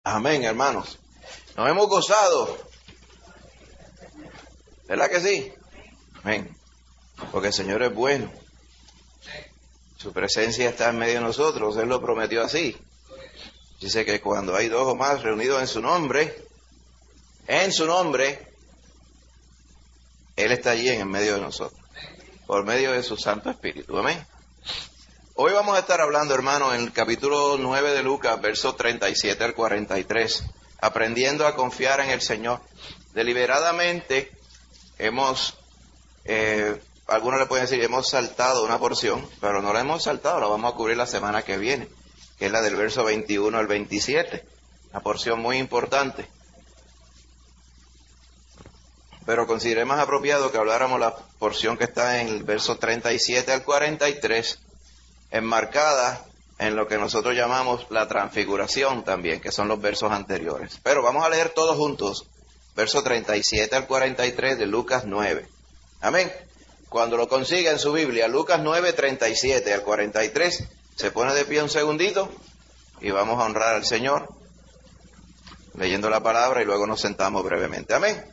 Amén, hermanos. Nos hemos gozado. ¿Verdad que sí? Amén. Porque el Señor es bueno. Su presencia está en medio de nosotros. Él lo prometió así. Dice que cuando hay dos o más reunidos en su nombre, Él está allí en medio de nosotros. Por medio de su Santo Espíritu. Amén. Hoy vamos a estar hablando, hermano, en el capítulo 9 de Lucas, versos 37 al 43, aprendiendo a confiar en el Señor. Deliberadamente algunos le pueden decir, hemos saltado una porción, pero no la hemos saltado, la vamos a cubrir la semana que viene, que es la del verso 21 al 27, una porción muy importante. Pero consideré más apropiado que habláramos la porción que está en el verso 37 al 43, enmarcada en lo que nosotros llamamos la transfiguración también, que son los versos anteriores. Pero vamos a leer todos juntos, verso 37 al 43 de Lucas 9. Amén. Cuando lo consiga en su Biblia, Lucas 9, 37 al 43, se pone de pie un segundito y vamos a honrar al Señor, leyendo la palabra y luego nos sentamos brevemente. Amén.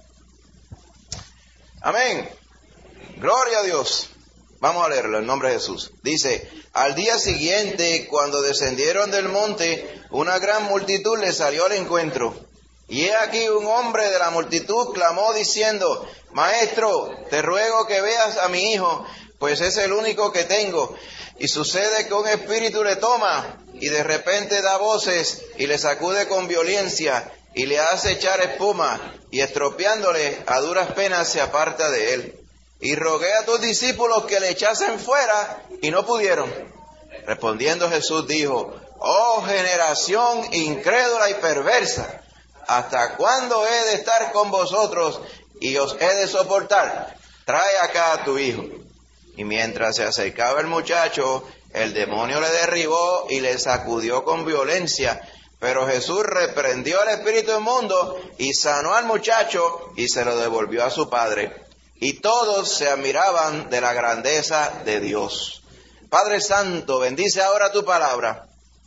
Amén. Gloria a Dios. Vamos a leerlo en nombre de Jesús. Dice, al día siguiente, cuando descendieron del monte, una gran multitud les salió al encuentro. Y he aquí un hombre de la multitud clamó diciendo, Maestro, te ruego que veas a mi hijo, pues es el único que tengo. Y sucede que un espíritu le toma, y de repente da voces, y le sacude con violencia, y le hace echar espuma, y estropeándole a duras penas se aparta de él. Y rogué a tus discípulos que le echasen fuera, y no pudieron. Respondiendo Jesús dijo, oh generación incrédula y perversa, ¿hasta cuándo he de estar con vosotros y os he de soportar? Trae acá a tu hijo. Y mientras se acercaba el muchacho, el demonio le derribó y le sacudió con violencia. Pero Jesús reprendió al espíritu inmundo y sanó al muchacho y se lo devolvió a su padre. Y todos se admiraban de la grandeza de Dios. Padre Santo, bendice ahora tu palabra.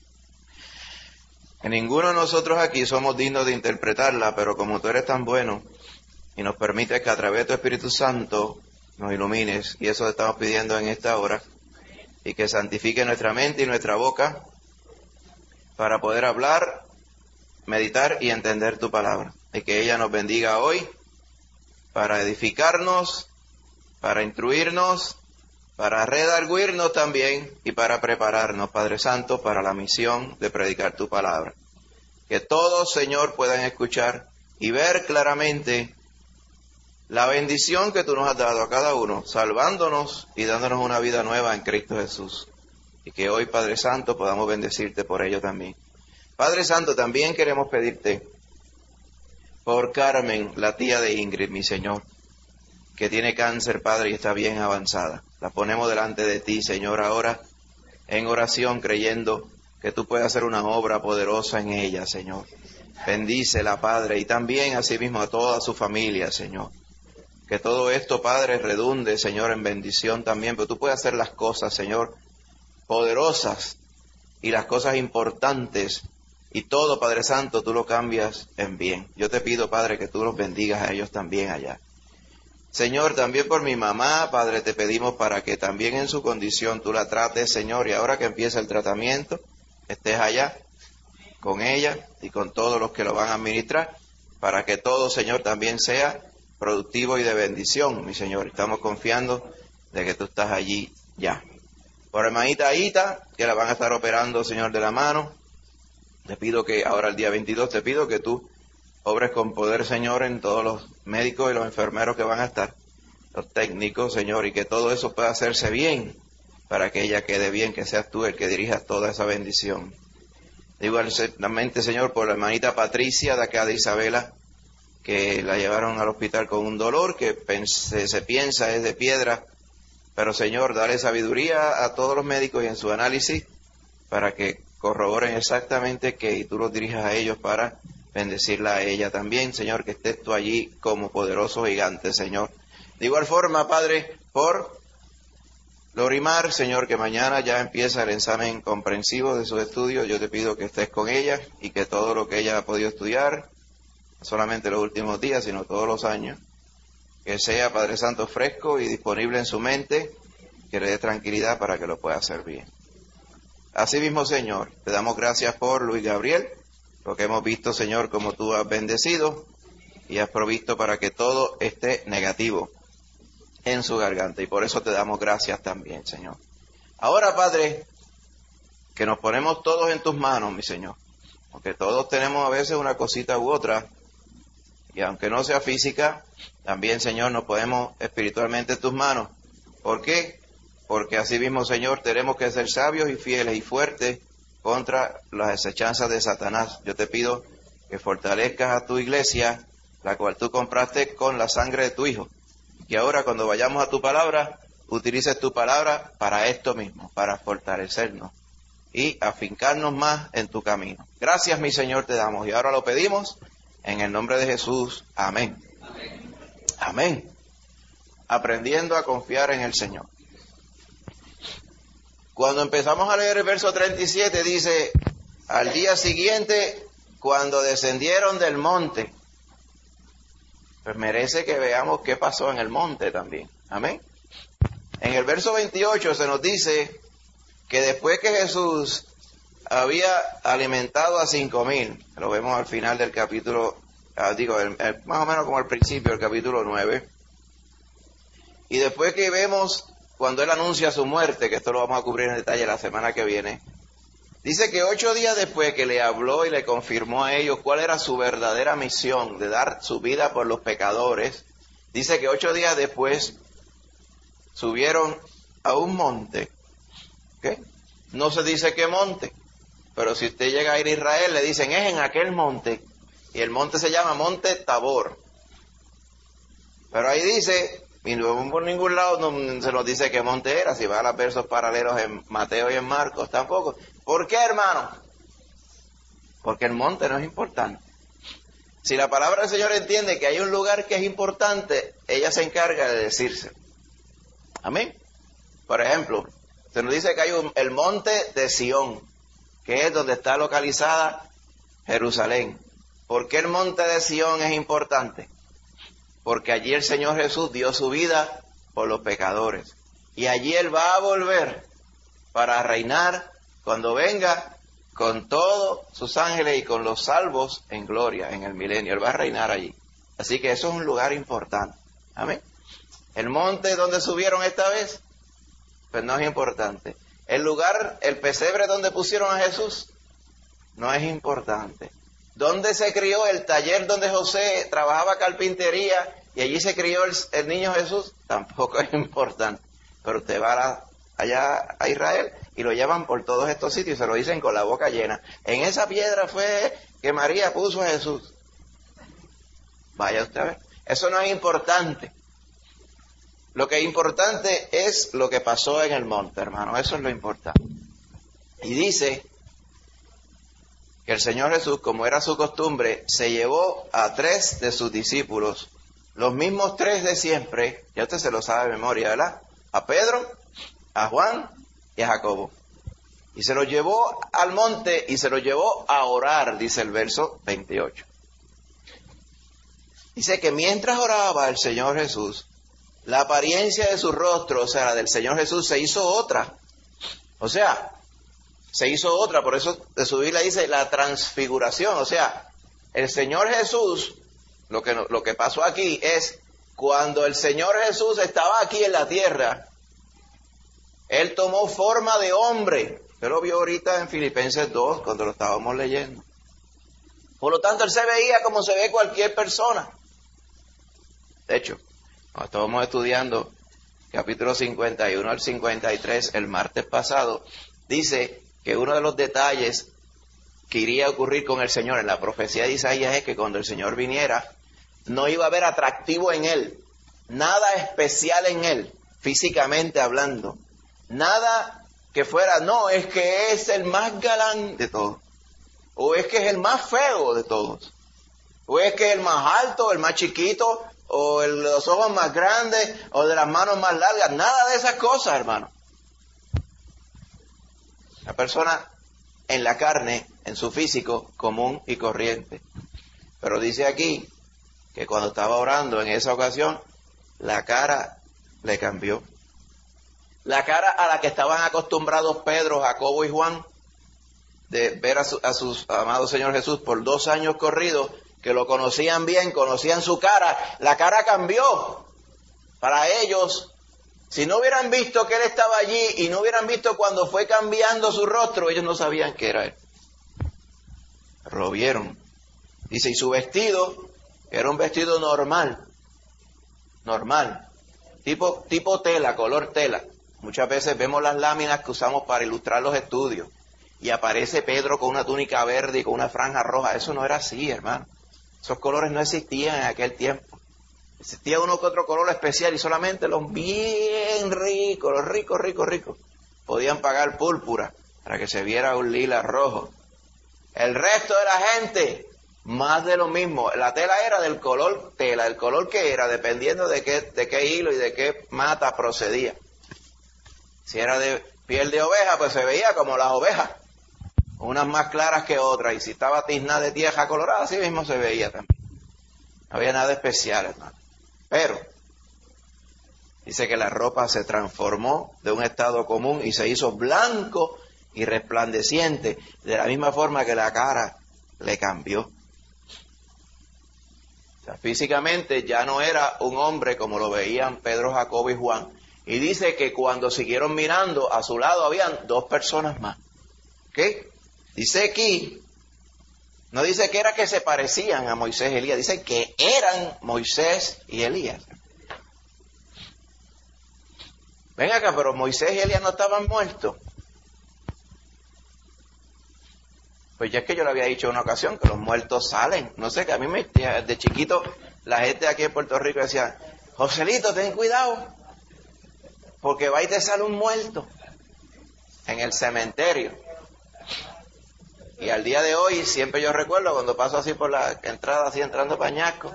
Que ninguno de nosotros aquí somos dignos de interpretarla, pero como tú eres tan bueno y nos permites que a través de tu Espíritu Santo nos ilumines, y eso te estamos pidiendo en esta hora, y que santifique nuestra mente y nuestra boca para poder hablar, meditar y entender tu palabra. Y que ella nos bendiga hoy para edificarnos, para instruirnos, para redarguirnos también y para prepararnos, Padre Santo, para la misión de predicar tu palabra. Que todos, Señor, puedan escuchar y ver claramente la bendición que tú nos has dado a cada uno, salvándonos y dándonos una vida nueva en Cristo Jesús. Y que hoy, Padre Santo, podamos bendecirte por ello también. Padre Santo, también queremos pedirte por Carmen, la tía de Ingrid, mi Señor, que tiene cáncer, Padre, y está bien avanzada. La ponemos delante de ti, Señor, ahora en oración, creyendo que tú puedes hacer una obra poderosa en ella, Señor. Bendícela, Padre, y también asimismo a toda su familia, Señor. Que todo esto, Padre, redunde, Señor, en bendición también, pero tú puedes hacer las cosas, Señor, poderosas y las cosas importantes, y todo, Padre Santo, tú lo cambias en bien. Yo te pido, Padre, que tú los bendigas a ellos también allá. Señor, también por mi mamá, Padre, te pedimos para que también en su condición tú la trates, Señor, y ahora que empieza el tratamiento, estés allá con ella y con todos los que lo van a administrar, para que todo, Señor, también sea productivo y de bendición, mi Señor. Estamos confiando de que tú estás allí ya. Por hermanita Aita, que la van a estar operando, Señor, de la mano, te pido que ahora el día 22, te pido que tú obres con poder, Señor, en todos los médicos y los enfermeros que van a estar, los técnicos, Señor, y que todo eso pueda hacerse bien, para que ella quede bien, que seas tú el que dirijas toda esa bendición. Igualmente, Señor, por la hermanita Patricia, de acá de Isabela, que la llevaron al hospital con un dolor que se piensa es de piedra, pero, Señor, dale sabiduría a todos los médicos y en su análisis, para que corroboren exactamente y tú los dirijas a ellos para bendecirla a ella también, Señor, que estés tú allí como poderoso gigante, Señor. De igual forma, Padre, por Lorimar, Señor, que mañana ya empieza el examen comprensivo de sus estudios. Yo te pido que estés con ella y que todo lo que ella ha podido estudiar, no solamente los últimos días, sino todos los años, que sea, Padre Santo, fresco y disponible en su mente, que le dé tranquilidad para que lo pueda hacer bien. Asimismo, Señor, te damos gracias por Luis Gabriel, lo que hemos visto, Señor, como tú has bendecido y has provisto para que todo esté negativo en su garganta, y por eso te damos gracias también, Señor. Ahora, Padre, que nos ponemos todos en tus manos, mi Señor, porque todos tenemos a veces una cosita u otra, y aunque no sea física, también, Señor, nos ponemos espiritualmente en tus manos. ¿Por qué? Porque así mismo, Señor, tenemos que ser sabios y fieles y fuertes contra las acechanzas de Satanás. Yo te pido que fortalezcas a tu iglesia, la cual tú compraste con la sangre de tu Hijo. Y ahora, cuando vayamos a tu palabra, utilices tu palabra para esto mismo, para fortalecernos y afincarnos más en tu camino. Gracias, mi Señor, te damos. Y ahora lo pedimos en el nombre de Jesús. Amén. Amén. Amén. Aprendiendo a confiar en el Señor. Cuando empezamos a leer el verso 37, dice, al día siguiente, cuando descendieron del monte, pues merece que veamos qué pasó en el monte también. Amén. En el verso 28 se nos dice que después que Jesús había alimentado a 5,000, lo vemos al final del capítulo, más o menos como al principio del capítulo 9, y después que vemos cuando Él anuncia su muerte, que esto lo vamos a cubrir en detalle la semana que viene, dice que 8 días después que le habló y le confirmó a ellos cuál era su verdadera misión de dar su vida por los pecadores, dice que 8 días después subieron a un monte. ¿Qué? No se dice qué monte, pero si usted llega a ir a Israel le dicen es en aquel monte, y el monte se llama Monte Tabor. Pero ahí dice, y por ningún lado no se nos dice qué monte era, si va a los versos paralelos en Mateo y en Marcos tampoco. ¿Por qué, hermano? Porque el monte no es importante. Si la palabra del Señor entiende que hay un lugar que es importante, ella se encarga de decirse. Amén. Por ejemplo, se nos dice que hay el monte de Sión, que es donde está localizada Jerusalén. ¿Por qué el monte de Sión es importante? Porque allí el Señor Jesús dio su vida por los pecadores. Y allí Él va a volver para reinar cuando venga con todos sus ángeles y con los salvos en gloria, en el milenio. Él va a reinar allí. Así que eso es un lugar importante. Amén. El monte donde subieron esta vez, pues no es importante. El lugar, el pesebre donde pusieron a Jesús, no es importante. ¿Dónde se crió el taller donde José trabajaba carpintería y allí se crió el niño Jesús? Tampoco es importante. Pero usted va allá a Israel y lo llevan por todos estos sitios y se lo dicen con la boca llena. En esa piedra fue que María puso a Jesús. Vaya usted a ver. Eso no es importante. Lo que es importante es lo que pasó en el monte, hermano. Eso es lo importante. Y dice que el Señor Jesús, como era su costumbre, se llevó a 3 de sus discípulos, los mismos 3 de siempre, ya usted se lo sabe de memoria, ¿verdad? A Pedro, a Juan y a Jacobo. Y se los llevó al monte y se los llevó a orar, dice el verso 28. Dice que mientras oraba el Señor Jesús, la apariencia de su rostro, o sea, la del Señor Jesús, se hizo otra. O sea, se hizo otra, por eso de su Biblia dice la transfiguración. O sea, el Señor Jesús, lo que pasó aquí es, cuando el Señor Jesús estaba aquí en la tierra, Él tomó forma de hombre. Usted lo vio ahorita en Filipenses 2, cuando lo estábamos leyendo. Por lo tanto, Él se veía como se ve cualquier persona. De hecho, cuando estábamos estudiando capítulo 51 al 53 el martes pasado, dice que uno de los detalles que iría a ocurrir con el Señor en la profecía de Isaías es que cuando el Señor viniera, no iba a haber atractivo en Él, nada especial en Él, físicamente hablando, nada que fuera, no, es que es el más galán de todos, o es que es el más feo de todos, o es que es el más alto, el más chiquito, o los ojos más grandes, o de las manos más largas, nada de esas cosas, hermano. Una persona en la carne, en su físico, común y corriente. Pero dice aquí que cuando estaba orando en esa ocasión, la cara le cambió. La cara a la que estaban acostumbrados Pedro, Jacobo y Juan, de ver a su amado Señor Jesús por 2 años corridos, que lo conocían bien, conocían su cara, la cara cambió. Para ellos, si no hubieran visto que Él estaba allí y no hubieran visto cuando fue cambiando su rostro, ellos no sabían que era Él. Lo vieron. Dice, y su vestido era un vestido normal, tipo tela, color tela. Muchas veces vemos las láminas que usamos para ilustrar los estudios y aparece Pedro con una túnica verde y con una franja roja. Eso no era así, hermano. Esos colores no existían en aquel tiempo. Existía uno que otro color especial y solamente los bien ricos, los ricos, podían pagar púrpura para que se viera un lila rojo. El resto de la gente, más de lo mismo. La tela era del color tela, el color que era, dependiendo de qué hilo y de qué mata procedía. Si era de piel de oveja, pues se veía como las ovejas, unas más claras que otras. Y si estaba tiznada de tierra colorada, así mismo se veía también. No había nada especial, hermano. Pero dice que la ropa se transformó de un estado común y se hizo blanco y resplandeciente, de la misma forma que la cara le cambió. O sea, físicamente ya no era un hombre como lo veían Pedro, Jacobo y Juan. Y dice que cuando siguieron mirando, a su lado habían 2 personas más. ¿Qué? Dice aquí, no dice que era que se parecían a Moisés y Elías, dice que eran Moisés y Elías. Ven acá, pero Moisés y Elías no estaban muertos. Pues ya es que yo le había dicho en una ocasión que los muertos salen. No sé, que a mí de chiquito la gente aquí en Puerto Rico decía, Joselito, ten cuidado, porque va y te sale un muerto en el cementerio. Y al día de hoy, siempre yo recuerdo cuando paso así por la entrada, así entrando para Añasco,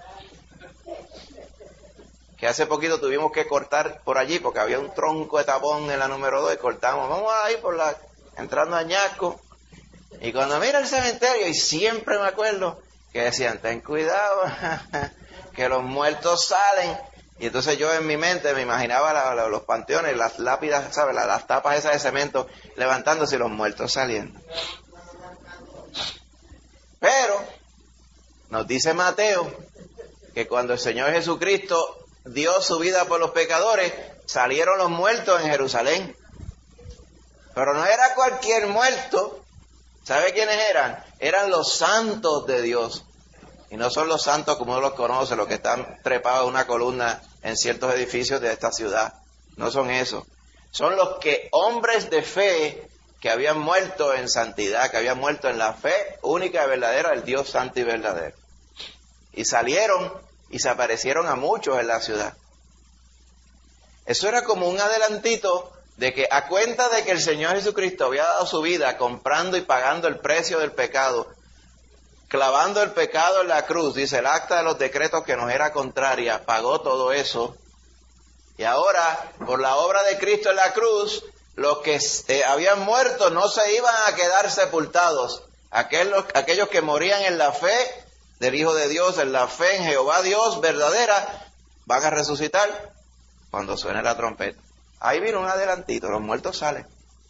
que hace poquito tuvimos que cortar por allí porque había un tronco de tapón en la número 2 y cortamos. Vamos ahí entrando a Añasco. Y cuando mira el cementerio, y siempre me acuerdo que decían, ten cuidado, que los muertos salen. Y entonces yo en mi mente me imaginaba los panteones, las lápidas, ¿sabes? Las tapas esas de cemento levantándose y los muertos saliendo. Pero nos dice Mateo que cuando el Señor Jesucristo dio su vida por los pecadores, salieron los muertos en Jerusalén. Pero no era cualquier muerto. ¿Sabe quiénes eran? Eran los santos de Dios. Y no son los santos como uno los conoce, los que están trepados en una columna en ciertos edificios de esta ciudad. No son esos. Son los hombres de fe que habían muerto en santidad, que habían muerto en la fe única y verdadera del Dios santo y verdadero. Y salieron y se aparecieron a muchos en la ciudad. Eso era como un adelantito de que a cuenta de que el Señor Jesucristo había dado su vida comprando y pagando el precio del pecado, clavando el pecado en la cruz, dice el acta de los decretos que nos era contraria, pagó todo eso. Y ahora, por la obra de Cristo en la cruz, los que habían muerto no se iban a quedar sepultados. Aquellos que morían en la fe del Hijo de Dios, en la fe en Jehová Dios verdadera, van a resucitar cuando suene la trompeta. Ahí vino un adelantito, los muertos salen.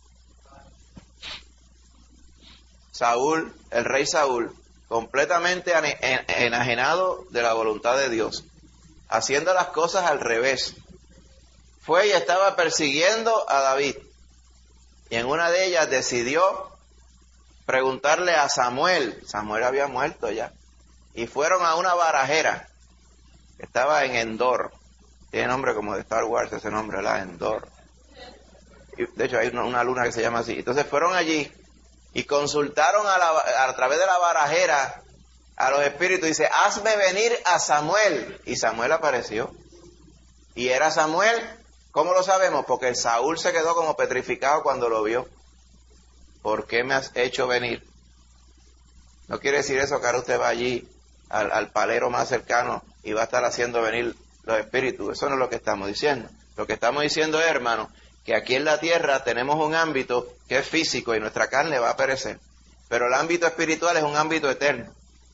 Saúl, el rey Saúl, completamente enajenado de la voluntad de Dios, haciendo las cosas al revés, fue y estaba persiguiendo a David. Y en una de ellas decidió preguntarle a Samuel. Samuel había muerto ya. Y fueron a una barajera que estaba en Endor. Tiene nombre como de Star Wars, ese nombre, la Endor. Y de hecho hay una luna que se llama así. Entonces fueron allí y consultaron a través de la barajera a los espíritus. Dice, hazme venir a Samuel. Y Samuel apareció. Y era Samuel. ¿Cómo lo sabemos? Porque Saúl se quedó como petrificado cuando lo vio. ¿Por qué me has hecho venir? No quiere decir eso que ahora usted va allí al palero más cercano y va a estar haciendo venir los espíritus. Eso no es lo que estamos diciendo. Lo que estamos diciendo es, hermano, que aquí en la tierra tenemos un ámbito que es físico y nuestra carne va a perecer, pero el ámbito espiritual es un ámbito eterno.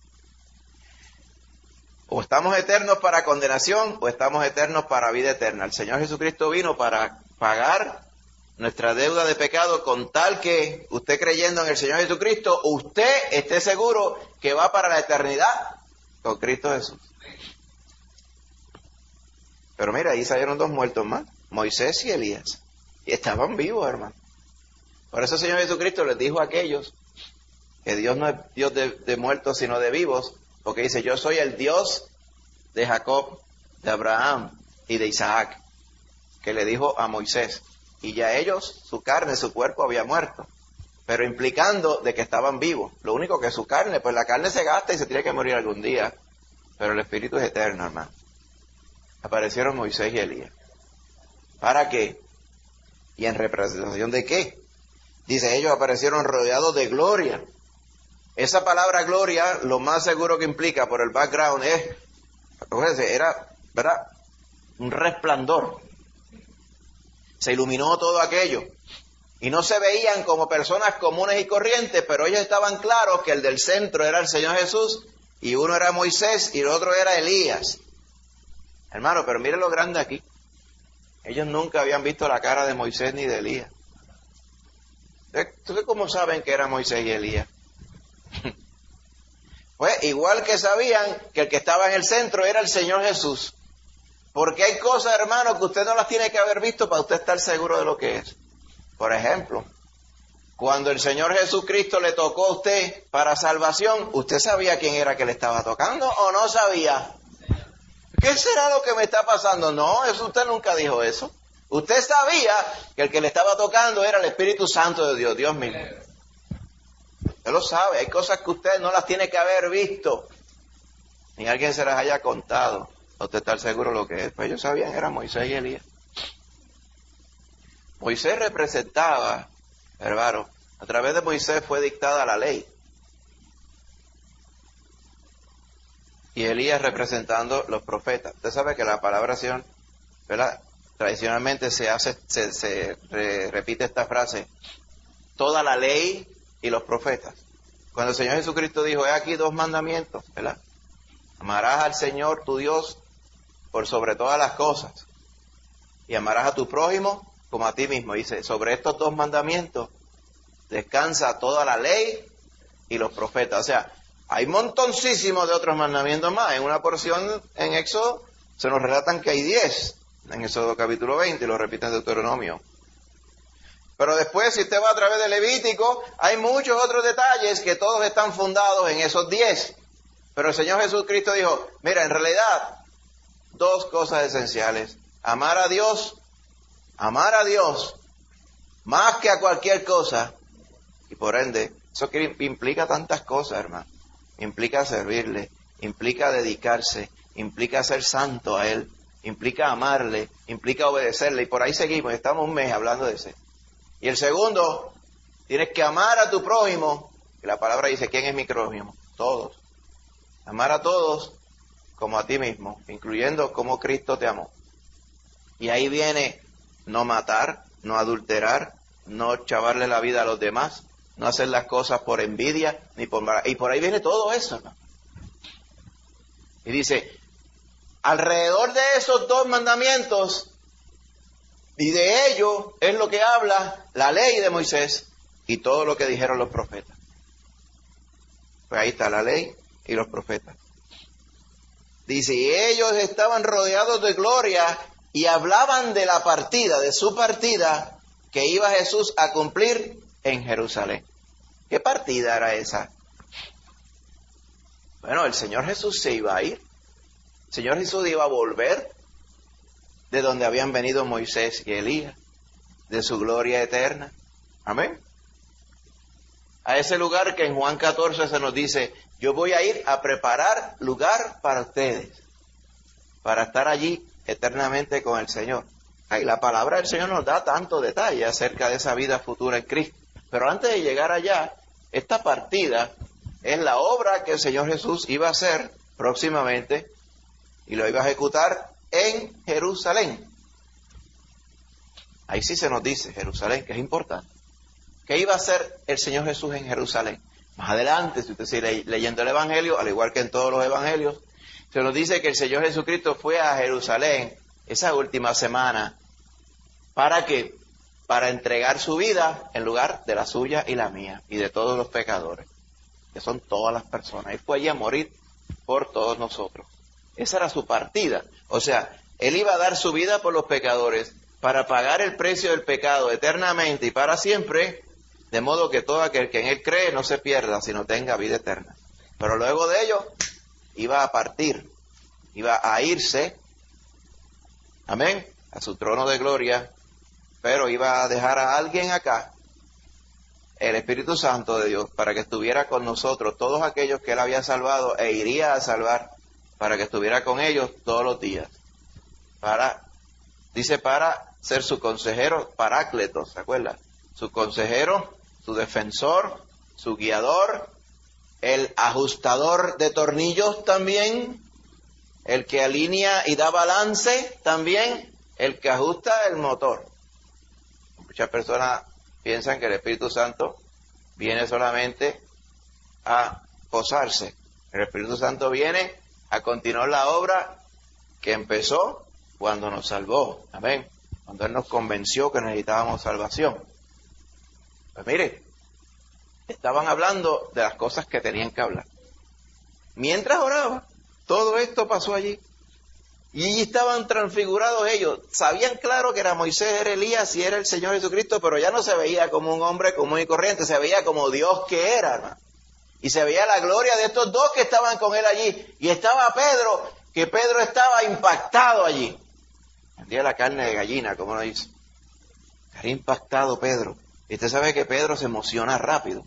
O estamos eternos para condenación o estamos eternos para vida eterna. El Señor Jesucristo vino para pagar nuestra deuda de pecado con tal que usted, creyendo en el Señor Jesucristo, usted esté seguro que va para la eternidad con Cristo Jesús. Pero mira, ahí salieron dos muertos más, Moisés y Elías, y estaban vivos, hermano. Por eso el Señor Jesucristo les dijo a aquellos que Dios no es Dios de muertos sino de vivos, porque dice: yo soy el Dios de Jacob, de Abraham y de Isaac, que le dijo a Moisés. Y ya ellos, su carne, su cuerpo había muerto, pero implicando de que estaban vivos. Lo único que su carne, pues la carne se gasta y se tiene que morir algún día, pero el espíritu es eterno, hermano. Aparecieron Moisés y Elías. ¿Para qué? ¿Y en representación de qué? Dice, ellos aparecieron rodeados de gloria. Esa palabra gloria, lo más seguro que implica por el background es, acuérdense, era, ¿verdad?, un resplandor. Se iluminó todo aquello. Y no se veían como personas comunes y corrientes, pero ellos estaban claros que el del centro era el Señor Jesús, y uno era Moisés y el otro era Elías. Hermano, pero miren lo grande aquí. Ellos nunca habían visto la cara de Moisés ni de Elías. ¿Entonces cómo saben que era Moisés y Elías? Pues igual que sabían que el que estaba en el centro era el Señor Jesús. Porque hay cosas, hermano, que usted no las tiene que haber visto para usted estar seguro de lo que es. Por ejemplo, cuando el Señor Jesucristo le tocó a usted para salvación, ¿usted sabía quién era que le estaba tocando o no sabía? ¿Qué será lo que me está pasando? No, eso usted nunca dijo eso. Usted sabía que el que le estaba tocando era el Espíritu Santo de Dios, Dios mismo. Usted lo sabe, hay cosas que usted no las tiene que haber visto, ni alguien se las haya contado, a usted estar seguro de lo que es. Pues ellos sabían, era Moisés y Elías. Moisés representaba, hermano, a través de Moisés fue dictada la ley. Y Elías representando los profetas. Usted sabe que la palabra Señor, ¿verdad?, tradicionalmente se repite esta frase: toda la ley y los profetas. Cuando el Señor Jesucristo dijo, he aquí dos mandamientos, ¿verdad? Amarás al Señor tu Dios por sobre todas las cosas, y amarás a tu prójimo como a ti mismo. Dice, sobre estos dos mandamientos descansa toda la ley y los profetas. O sea, hay montoncísimos de otros mandamientos más. En una porción en Éxodo se nos relatan que hay 10, en Éxodo capítulo 20, y lo repite en Deuteronomio. Pero después, si usted va a través de Levítico, hay muchos otros detalles que todos están fundados en esos 10. Pero el Señor Jesucristo dijo, mira, en realidad, dos cosas esenciales: amar a Dios más que a cualquier cosa, y por ende, eso implica tantas cosas, hermano. Implica servirle, implica dedicarse, implica ser santo a Él, implica amarle, implica obedecerle, y por ahí seguimos, estamos un mes hablando de ese. Y el segundo, tienes que amar a tu prójimo, y la palabra dice, ¿quién es mi prójimo? Todos. Amar a todos como a ti mismo, incluyendo como Cristo te amó. Y ahí viene no matar, no adulterar, no chavarle la vida a los demás, no hacer las cosas por envidia, ni por... Y por ahí viene todo eso, ¿no? Y dice, alrededor de esos dos mandamientos, y de ello es lo que habla la ley de Moisés y todo lo que dijeron los profetas. Pues ahí está la ley y los profetas. Dice, y ellos estaban rodeados de gloria y hablaban de la partida, de su partida, que iba Jesús a cumplir en Jerusalén. ¿Qué partida era esa? Bueno, el Señor Jesús se iba a ir. El Señor Jesús iba a volver de donde habían venido Moisés y Elías, de su gloria eterna. Amén. A ese lugar que en Juan 14 se nos dice, yo voy a ir a preparar lugar para ustedes, para estar allí eternamente con el Señor. Y la palabra del Señor nos da tanto detalle acerca de esa vida futura en Cristo. Pero antes de llegar allá, esta partida es la obra que el Señor Jesús iba a hacer próximamente y lo iba a ejecutar en Jerusalén. Ahí sí se nos dice Jerusalén, que es importante. ¿Qué iba a hacer el Señor Jesús en Jerusalén? Más adelante, si usted sigue leyendo el Evangelio, al igual que en todos los Evangelios, se nos dice que el Señor Jesucristo fue a Jerusalén esa última semana. ¿Para qué? Para entregar su vida en lugar de la suya y la mía, y de todos los pecadores, que son todas las personas. Él fue allí a morir por todos nosotros. Esa era su partida. O sea, Él iba a dar su vida por los pecadores para pagar el precio del pecado eternamente y para siempre, de modo que todo aquel que en Él cree no se pierda, sino tenga vida eterna. Pero luego de ello, iba a partir, iba a irse, amén, a su trono de gloria, pero iba a dejar a alguien acá, el Espíritu Santo de Dios, para que estuviera con nosotros, todos aquellos que Él había salvado e iría a salvar, para que estuviera con ellos todos los días. Dice para ser su consejero, Parácletos, ¿se acuerdan? Su consejero, su defensor, su guiador, el ajustador de tornillos también, el que alinea y da balance también, el que ajusta el motor. Muchas personas piensan que el Espíritu Santo viene solamente a posarse. El Espíritu Santo viene a continuar la obra que empezó cuando nos salvó. Amén. Cuando Él nos convenció que necesitábamos salvación. Pues mire, estaban hablando de las cosas que tenían que hablar. Mientras oraba, todo esto pasó allí. Y allí estaban transfigurados ellos. Sabían claro que era Moisés, era Elías y era el Señor Jesucristo, pero ya no se veía como un hombre común y corriente, se veía como Dios que era, hermano. Y se veía la gloria de estos dos que estaban con Él allí. Y estaba Pedro, que Pedro estaba impactado allí. Vendía la carne de gallina, como lo dice. Era impactado Pedro. Y usted sabe que Pedro se emociona rápido.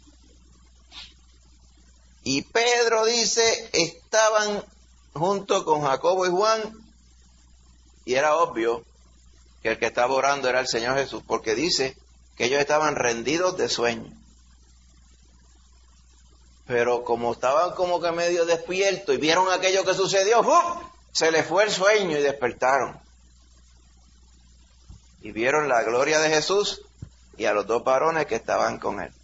Y Pedro dice, estaban junto con Jacobo y Juan, y era obvio que el que estaba orando era el Señor Jesús, porque dice que ellos estaban rendidos de sueño. Pero como estaban como que medio despiertos y vieron aquello que sucedió, ¡pum!, se les fue el sueño y despertaron. Y vieron la gloria de Jesús y a los dos varones que estaban con Él.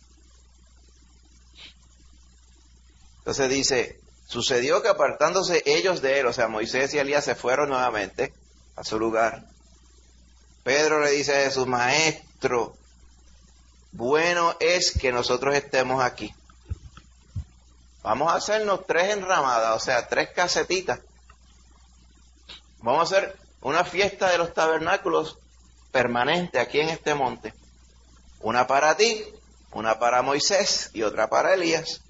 Entonces dice, sucedió que apartándose ellos de Él, o sea, Moisés y Elías se fueron nuevamente a su lugar. Pedro le dice a Jesús, Maestro, bueno es que nosotros estemos aquí. Vamos a hacernos 3 enramadas, o sea, 3 casetitas. Vamos a hacer una fiesta de los tabernáculos permanente aquí en este monte. Una para ti, una para Moisés y otra para Elías.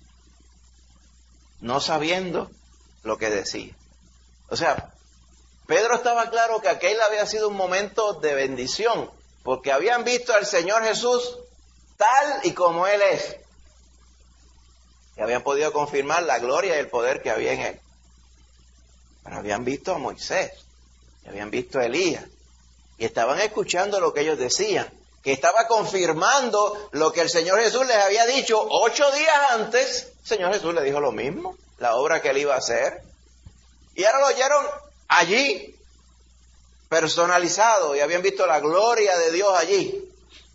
No sabiendo lo que decía. O sea, Pedro estaba claro que aquel había sido un momento de bendición, porque habían visto al Señor Jesús tal y como Él es. Y habían podido confirmar la gloria y el poder que había en Él. Pero habían visto a Moisés, y habían visto a Elías, y estaban escuchando lo que ellos decían, que estaba confirmando lo que el Señor Jesús les había dicho 8 días antes. El Señor Jesús le dijo lo mismo, la obra que Él iba a hacer. Y ahora lo oyeron allí, personalizado, y habían visto la gloria de Dios allí.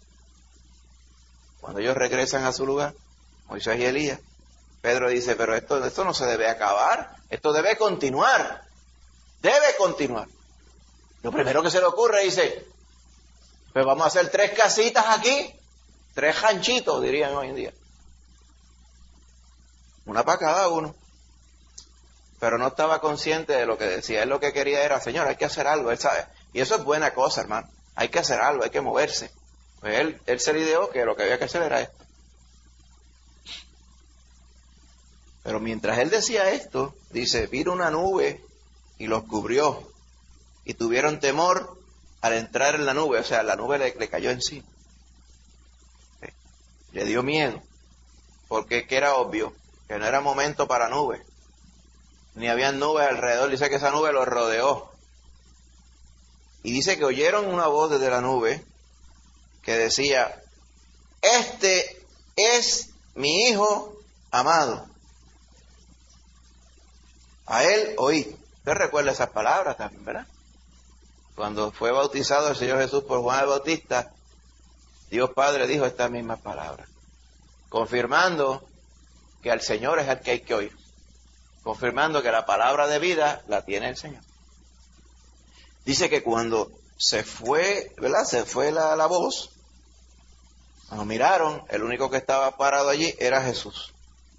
Cuando ellos regresan a su lugar, Moisés y Elías, Pedro dice, pero esto no se debe acabar, esto debe continuar, debe continuar. Lo primero que se le ocurre, dice, pues vamos a hacer 3 casitas aquí, 3 ranchitos, dirían hoy en día. Una para cada uno. Pero no estaba consciente de lo que decía. Él lo que quería era, Señor, hay que hacer algo, Él sabe. Y eso es buena cosa, hermano. Hay que hacer algo, hay que moverse. Pues él se le ideó que lo que había que hacer era esto. Pero mientras él decía esto, dice, vino una nube y los cubrió. Y tuvieron temor al entrar en la nube. O sea, la nube le cayó encima. Le dio miedo. Porque que era obvio que no era momento para nubes. Ni había nubes alrededor. Dice que esa nube los rodeó. Y dice que oyeron una voz desde la nube que decía, este es mi Hijo amado. A Él oí. Usted recuerda esas palabras también, ¿verdad? cuando fue bautizado el Señor Jesús por Juan el Bautista, Dios Padre dijo estas mismas palabras, confirmando que al Señor es el que hay que oír, confirmando que la palabra de vida la tiene el Señor. Dice que cuando se fue, ¿verdad? Se fue la voz, cuando miraron, el único que estaba parado allí era Jesús.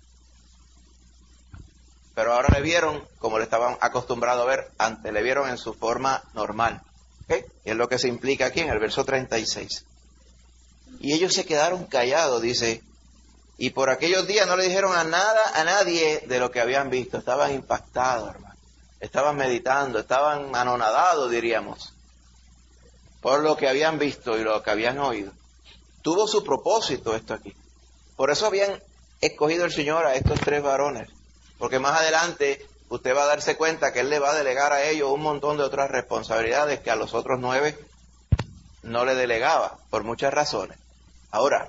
Pero ahora le vieron como le estaban acostumbrados a ver antes, le vieron en su forma normal. ¿Okay? Y es lo que se implica aquí en el verso 36. Y ellos se quedaron callados, dice, y por aquellos días no le dijeron a nadie de lo que habían visto. Estaban impactados, hermano. Estaban meditando, estaban anonadados, diríamos, por lo que habían visto y lo que habían oído. Tuvo su propósito esto aquí. Por eso habían escogido el Señor a estos 3 varones. Porque más adelante usted va a darse cuenta que Él le va a delegar a ellos un montón de otras responsabilidades que a los otros 9 no le delegaba, por muchas razones. Ahora,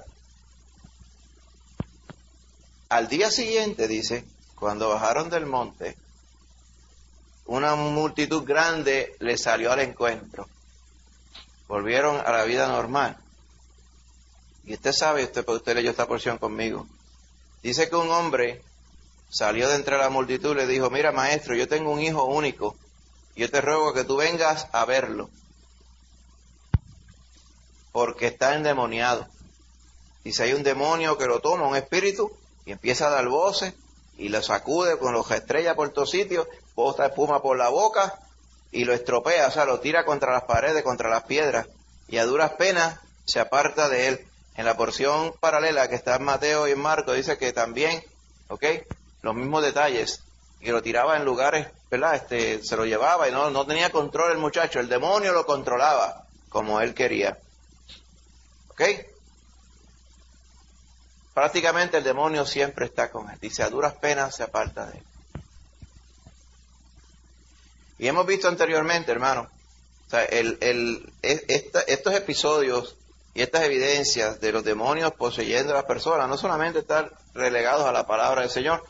al día siguiente, dice, cuando bajaron del monte, una multitud grande les salió al encuentro. Volvieron a la vida normal. Y usted sabe, usted leyó esta porción conmigo. Dice que un hombre salió de entre la multitud y le dijo, mira maestro, yo tengo un hijo único, yo te ruego que tú vengas a verlo, porque está endemoniado. Dice, hay un demonio que lo toma, un espíritu, y empieza a dar voces, y lo sacude con los estrellas por todos sitios, bota espuma por la boca, y lo estropea, o sea, lo tira contra las paredes, contra las piedras, y a duras penas se aparta de él. En la porción paralela que está en Mateo y en Marcos, dice que también, ¿ok?, los mismos detalles, que lo tiraba en lugares, ¿verdad? Se lo llevaba y no tenía control el muchacho, el demonio lo controlaba como él quería. ¿Ok? Prácticamente el demonio siempre está con él. Dice, a duras penas se aparta de él. Y hemos visto anteriormente, hermano, o sea, estos episodios y estas evidencias de los demonios poseyendo a las personas no solamente están relegados a la palabra del Señor.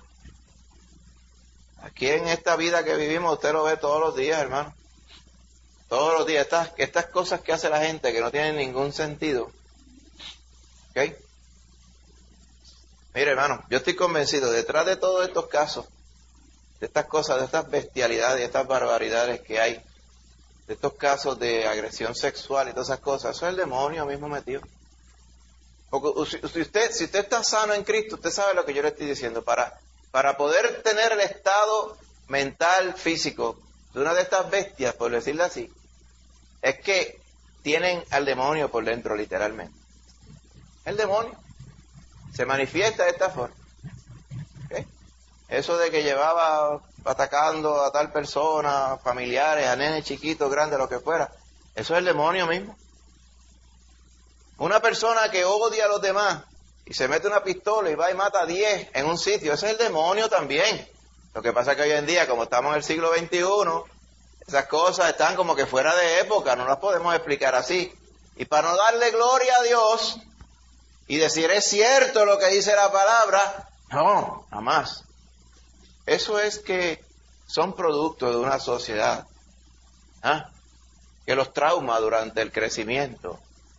Aquí en esta vida que vivimos usted lo ve todos los días, hermano. Todos los días. Estas cosas que hace la gente que no tienen ningún sentido. ¿Ok? Mire, hermano, yo estoy convencido, detrás de todos estos casos, de estas cosas, de estas bestialidades, de estas barbaridades que hay, de estos casos de agresión sexual y todas esas cosas, eso es el demonio mismo metido. Porque si usted está sano en Cristo, usted sabe lo que yo le estoy diciendo. Para poder tener el estado mental, físico, de una de estas bestias, por decirlo así, es que tienen al demonio por dentro, literalmente. El demonio se manifiesta de esta forma. ¿Okay? Eso de que llevaba atacando a tal persona, familiares, a nenes chiquitos, grandes, lo que fuera, eso es el demonio mismo. Una persona que odia a los demás y se mete una pistola y va y mata a 10 en un sitio, ese es el demonio también. Lo que pasa es que hoy en día, como estamos en el siglo XXI, esas cosas están como que fuera de época, no las podemos explicar así. Y para no darle gloria a Dios y decir es cierto lo que dice la palabra, no, jamás. Eso es que son productos de una sociedad que los trauma durante el crecimiento.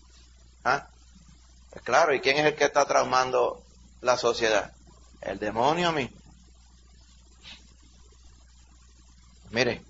Pues claro, ¿y quién es el que está traumando la sociedad? El demonio mismo. Mire.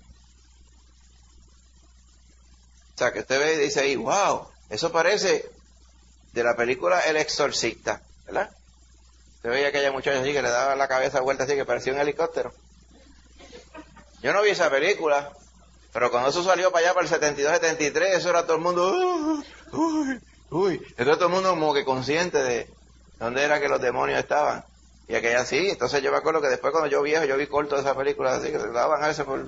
O sea, que usted ve y dice ahí, wow, eso parece de la película El Exorcista, ¿verdad? Usted veía aquella muchacha así que le daba la cabeza vuelta así que parecía un helicóptero. Yo no vi esa película, pero cuando eso salió para allá, para el 72, 73, eso era todo el mundo, entonces todo el mundo como que consciente de dónde era que los demonios estaban. Y aquella así, entonces yo me acuerdo que después cuando yo viejo, yo vi corto de esa película así, que se daban a veces por...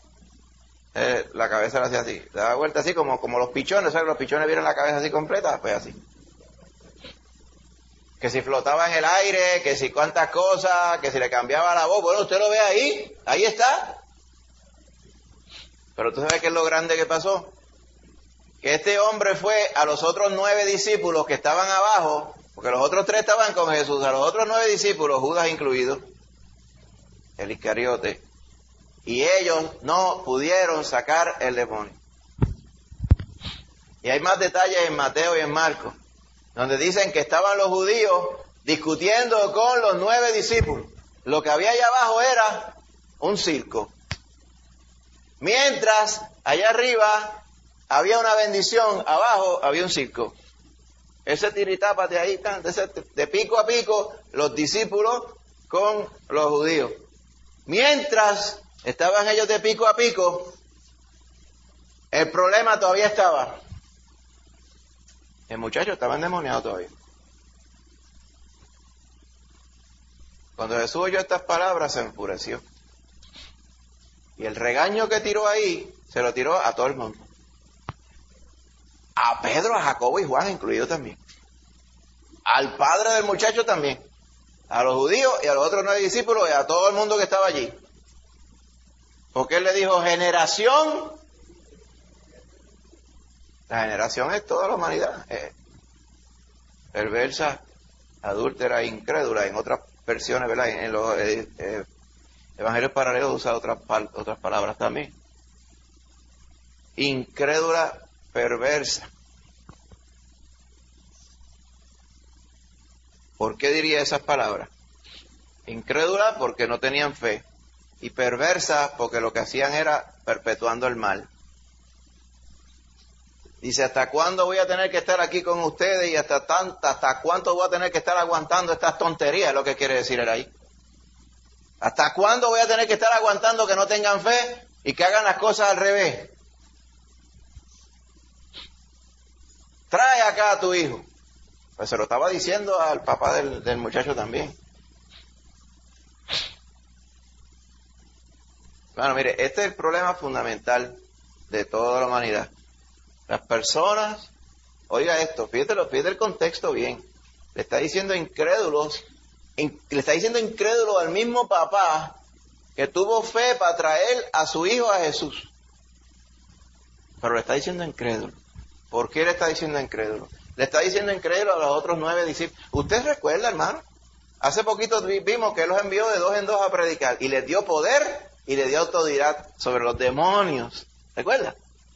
la cabeza la hacía así, daba vuelta así como los pichones, ¿sabes? Los pichones vieron la cabeza así completa, pues así. Que si flotaba en el aire, que si cuántas cosas, que si le cambiaba la voz, bueno, usted lo ve ahí está. Pero tú sabes qué es lo grande que pasó, que este hombre fue a los otros 9 discípulos que estaban abajo, porque los otros 3 estaban con Jesús, a los otros 9 discípulos, Judas incluido, el Iscariote, y ellos no pudieron sacar el demonio. Y hay más detalles en Mateo y en Marcos, donde dicen que estaban los judíos discutiendo con los 9 discípulos. Lo que había allá abajo era un circo. Mientras allá arriba había una bendición, abajo había un circo. Ese tiritapa de ahí, de pico a pico, los discípulos con los judíos. Mientras estaban ellos de pico a pico, el problema todavía estaba. El muchacho estaba endemoniado todavía. Cuando Jesús oyó estas palabras, se enfureció. Y el regaño que tiró ahí, se lo tiró a todo el mundo. A Pedro, a Jacobo y Juan incluido también. Al padre del muchacho también. A los judíos y a los otros 9 discípulos y a todo el mundo que estaba allí. Porque él le dijo, generación. La generación es toda la humanidad. Perversa, adúltera, incrédula. En otras versiones, ¿verdad? En los evangelios paralelos usa otras palabras también. Incrédula, perversa. ¿Por qué diría esas palabras? Incrédula porque no tenían fe. Y perversa porque lo que hacían era perpetuando el mal. Dice, ¿hasta cuándo voy a tener que estar aquí con ustedes? Y hasta cuánto voy a tener que estar aguantando estas tonterías, es lo que quiere decir él ahí. ¿Hasta cuándo voy a tener que estar aguantando que no tengan fe y que hagan las cosas al revés? Trae acá a tu hijo. Pues se lo estaba diciendo al papá del muchacho también. Bueno, mire, este es el problema fundamental de toda la humanidad. Las personas, oiga esto, fíjate el contexto bien. Le está diciendo incrédulos, le está diciendo incrédulo al mismo papá que tuvo fe para traer a su hijo a Jesús. Pero le está diciendo incrédulo. ¿Por qué le está diciendo incrédulo? Le está diciendo incrédulo a los otros 9 discípulos. ¿Usted recuerda, hermano? Hace poquito vimos que Él los envió de 2 en 2 a predicar. Y les dio poder y les dio autoridad sobre los demonios. ¿Recuerda?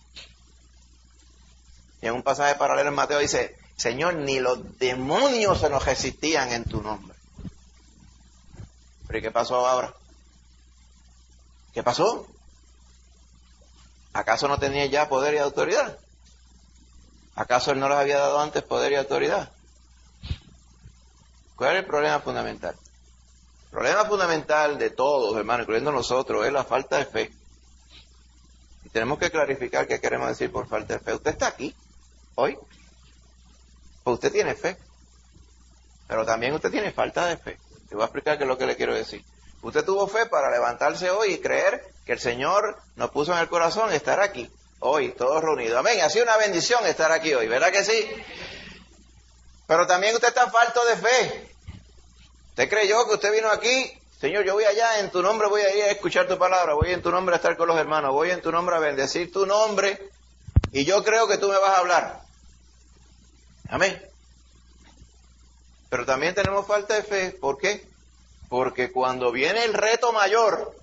Y en un pasaje paralelo en Mateo dice, Señor, ni los demonios se nos resistían en tu nombre. ¿Pero y qué pasó ahora? ¿Qué pasó? ¿Acaso no tenía ya poder y autoridad? ¿Acaso Él no les había dado antes poder y autoridad? ¿Cuál es el problema fundamental? El problema fundamental de todos, hermanos, incluyendo nosotros, es la falta de fe. Y tenemos que clarificar qué queremos decir por falta de fe. Usted está aquí, hoy, pues usted tiene fe. Pero también usted tiene falta de fe. Le voy a explicar qué es lo que le quiero decir. Usted tuvo fe para levantarse hoy y creer que el Señor nos puso en el corazón estar aquí. Hoy, todos reunidos. Amén. Ha sido una bendición estar aquí hoy, ¿verdad que sí? Pero también usted está falto de fe. Usted creyó que usted vino aquí, Señor, yo voy allá, en tu nombre voy a ir a escuchar tu palabra, voy en tu nombre a estar con los hermanos, voy en tu nombre a bendecir tu nombre, y yo creo que tú me vas a hablar. Amén. Pero también tenemos falta de fe. ¿Por qué? Porque cuando viene el reto mayor,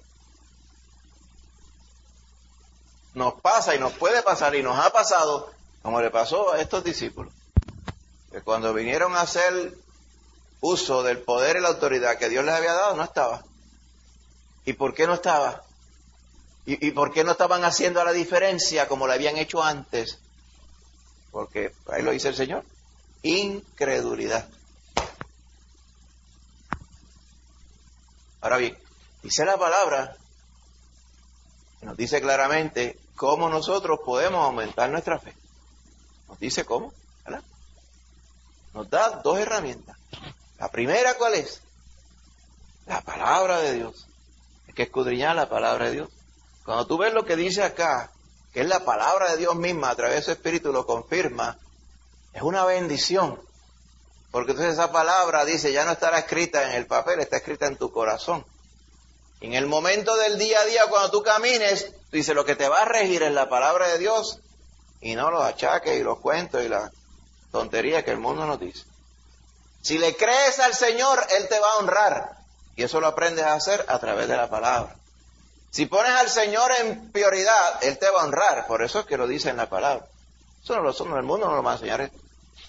nos pasa y nos puede pasar y nos ha pasado como le pasó a estos discípulos, que cuando vinieron a hacer uso del poder y la autoridad que Dios les había dado, no estaba. ¿Y por qué no estaba? ¿Y por qué no estaban haciendo la diferencia como lo habían hecho antes? Porque ahí lo dice el Señor, incredulidad. Ahora bien, dice la palabra, nos dice claramente cómo nosotros podemos aumentar nuestra fe. Nos dice cómo, ¿verdad? Nos da 2 herramientas. La primera, ¿cuál es? La palabra de Dios. Hay que escudriñar la palabra de Dios. Cuando tú ves lo que dice acá, que es la palabra de Dios misma, a través de su Espíritu lo confirma, es una bendición. Porque entonces esa palabra dice, ya no estará escrita en el papel, está escrita en tu corazón. Y en el momento del día a día, cuando tú camines, tú dices, lo que te va a regir es la palabra de Dios y no los achaques y los cuentos y la tontería que el mundo nos dice. Si le crees al Señor, Él te va a honrar. Y eso lo aprendes a hacer a través de la palabra. Si pones al Señor en prioridad, Él te va a honrar. Por eso es que lo dice en la palabra. El mundo no lo va a enseñar esto.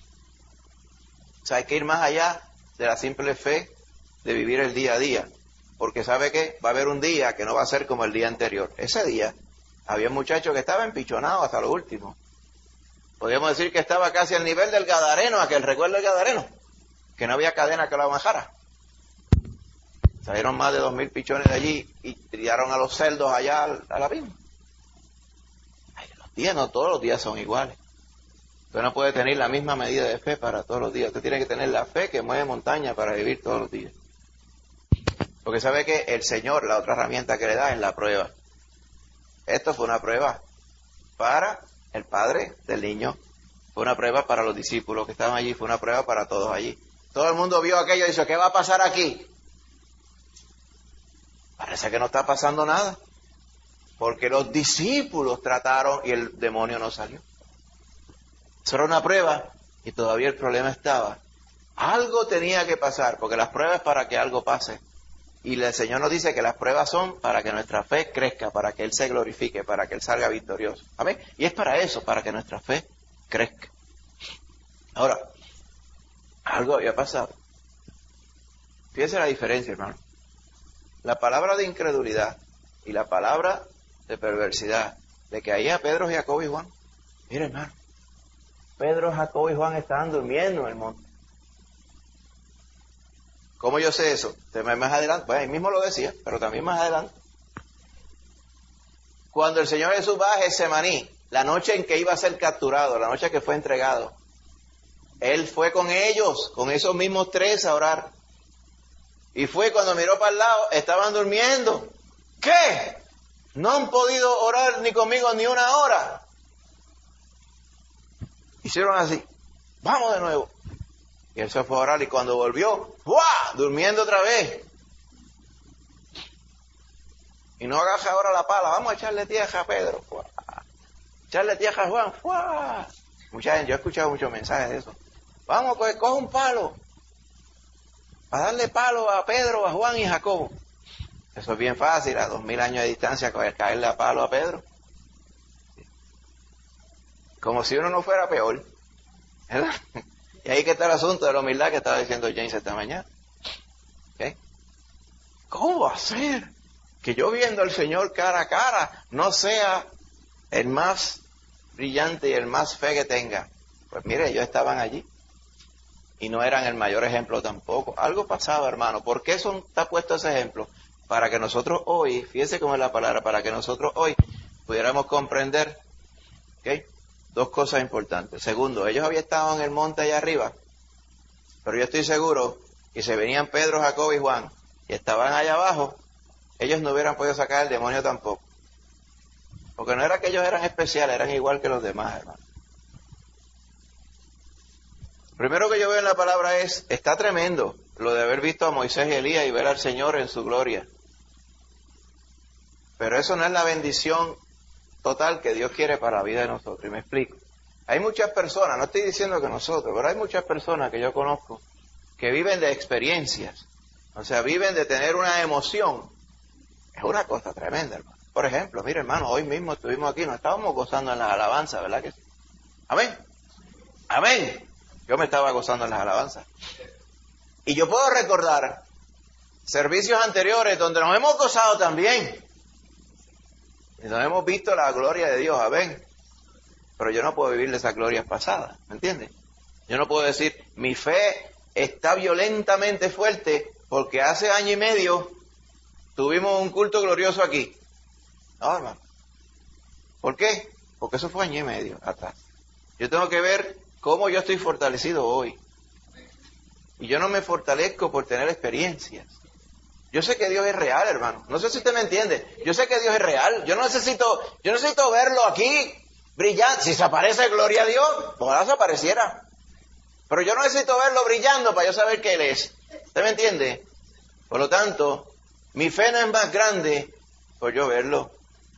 O sea, hay que ir más allá de la simple fe de vivir el día a día. Porque ¿sabe qué? Va a haber un día que no va a ser como el día anterior. Ese día había un muchacho que estaba empichonado hasta lo último. Podríamos decir que estaba casi al nivel del Gadareno, aquel, ¿recuerda el Gadareno? Que no había cadena que lo bajara. Salieron más de 2,000 pichones de allí y tiraron a los cerdos allá al abismo. Los días, no todos los días son iguales. Usted no puede tener la misma medida de fe para todos los días. Usted tiene que tener la fe que mueve montaña para vivir todos los días. Porque sabe que el Señor, la otra herramienta que le da es la prueba. Esto fue una prueba para el padre del niño, fue una prueba para los discípulos que estaban allí, fue una prueba para todos allí. Todo el mundo vio aquello y dice, ¿qué va a pasar aquí? Parece que no está pasando nada, porque los discípulos trataron y el demonio no salió. Eso era una prueba y todavía el problema estaba. Algo tenía que pasar, porque las pruebas es para que algo pase. Y el Señor nos dice que las pruebas son para que nuestra fe crezca, para que Él se glorifique, para que Él salga victorioso. ¿Amén? Y es para eso, para que nuestra fe crezca. Ahora, algo había pasado. Fíjense la diferencia, hermano. La palabra de incredulidad y la palabra de perversidad, de que ahí a Pedro, Jacobo y Juan. Mire, hermano, Pedro, Jacobo y Juan estaban durmiendo en el monte. ¿Cómo yo sé eso? Más adelante, pues ahí mismo lo decía, pero también más adelante. Cuando el Señor Jesús va a Getsemaní, la noche en que iba a ser capturado, la noche que fue entregado, Él fue con ellos, con esos mismos 3 a orar. Y fue cuando miró para el lado, estaban durmiendo. ¿Qué? No han podido orar ni conmigo ni una hora. Hicieron así, vamos de nuevo. Y Él se fue a orar y cuando volvió, ¡buah!, durmiendo otra vez. Y no agaja ahora la pala, vamos a echarle tierra a Pedro. ¡Buah! Echarle tierra a Juan. ¡Buah! Mucha gente, yo he escuchado muchos mensajes de eso. Vamos, coge un palo. Para darle palo a Pedro, a Juan y a Jacobo. Eso es bien fácil, a 2,000 años de distancia, caerle a palo a Pedro. Como si uno no fuera peor. ¿Verdad? Y ahí que está el asunto de la humildad que estaba diciendo James esta mañana. ¿Okay? ¿Cómo va a ser que yo viendo al Señor cara a cara no sea el más brillante y el más fe que tenga? Pues mire, ellos estaban allí y no eran el mayor ejemplo tampoco. Algo pasaba, hermano. ¿Por qué está puesto ese ejemplo? Para que nosotros hoy, fíjese cómo es la palabra, para que nosotros hoy pudiéramos comprender, ¿ok?, 2 cosas importantes. Segundo, ellos habían estado en el monte allá arriba, pero yo estoy seguro que si venían Pedro, Jacobo y Juan y estaban allá abajo, ellos no hubieran podido sacar el demonio tampoco. Porque no era que ellos eran especiales, eran igual que los demás, hermano. Primero que yo veo en la palabra está tremendo lo de haber visto a Moisés y Elías y ver al Señor en su gloria. Pero eso no es la bendición total que Dios quiere para la vida de nosotros. Y me explico. Hay muchas personas, no estoy diciendo que nosotros, pero hay muchas personas que yo conozco que viven de experiencias. O sea, viven de tener una emoción. Es una cosa tremenda, hermano. Por ejemplo, mire, hermano, hoy mismo estuvimos aquí, nos estábamos gozando en las alabanzas, ¿verdad que sí? Amén. Amén. Yo me estaba gozando en las alabanzas. Y yo puedo recordar servicios anteriores donde nos hemos gozado también. Y nos hemos visto la gloria de Dios, amén. Pero yo no puedo vivir de esas glorias pasadas, ¿me entiendes? Yo no puedo decir, mi fe está violentamente fuerte porque hace 1 año y medio tuvimos un culto glorioso aquí. No, hermano. ¿Por qué? Porque eso fue 1 año y medio atrás. Yo tengo que ver cómo yo estoy fortalecido hoy. Y yo no me fortalezco por tener experiencias. Yo sé que Dios es real, hermano. No sé si usted me entiende. Yo sé que Dios es real. Yo no necesito verlo aquí brillando. Si se aparece, gloria a Dios, ojalá se apareciera. Pero yo no necesito verlo brillando para yo saber que Él es. ¿Usted me entiende? Por lo tanto, mi fe no es más grande por yo verlo.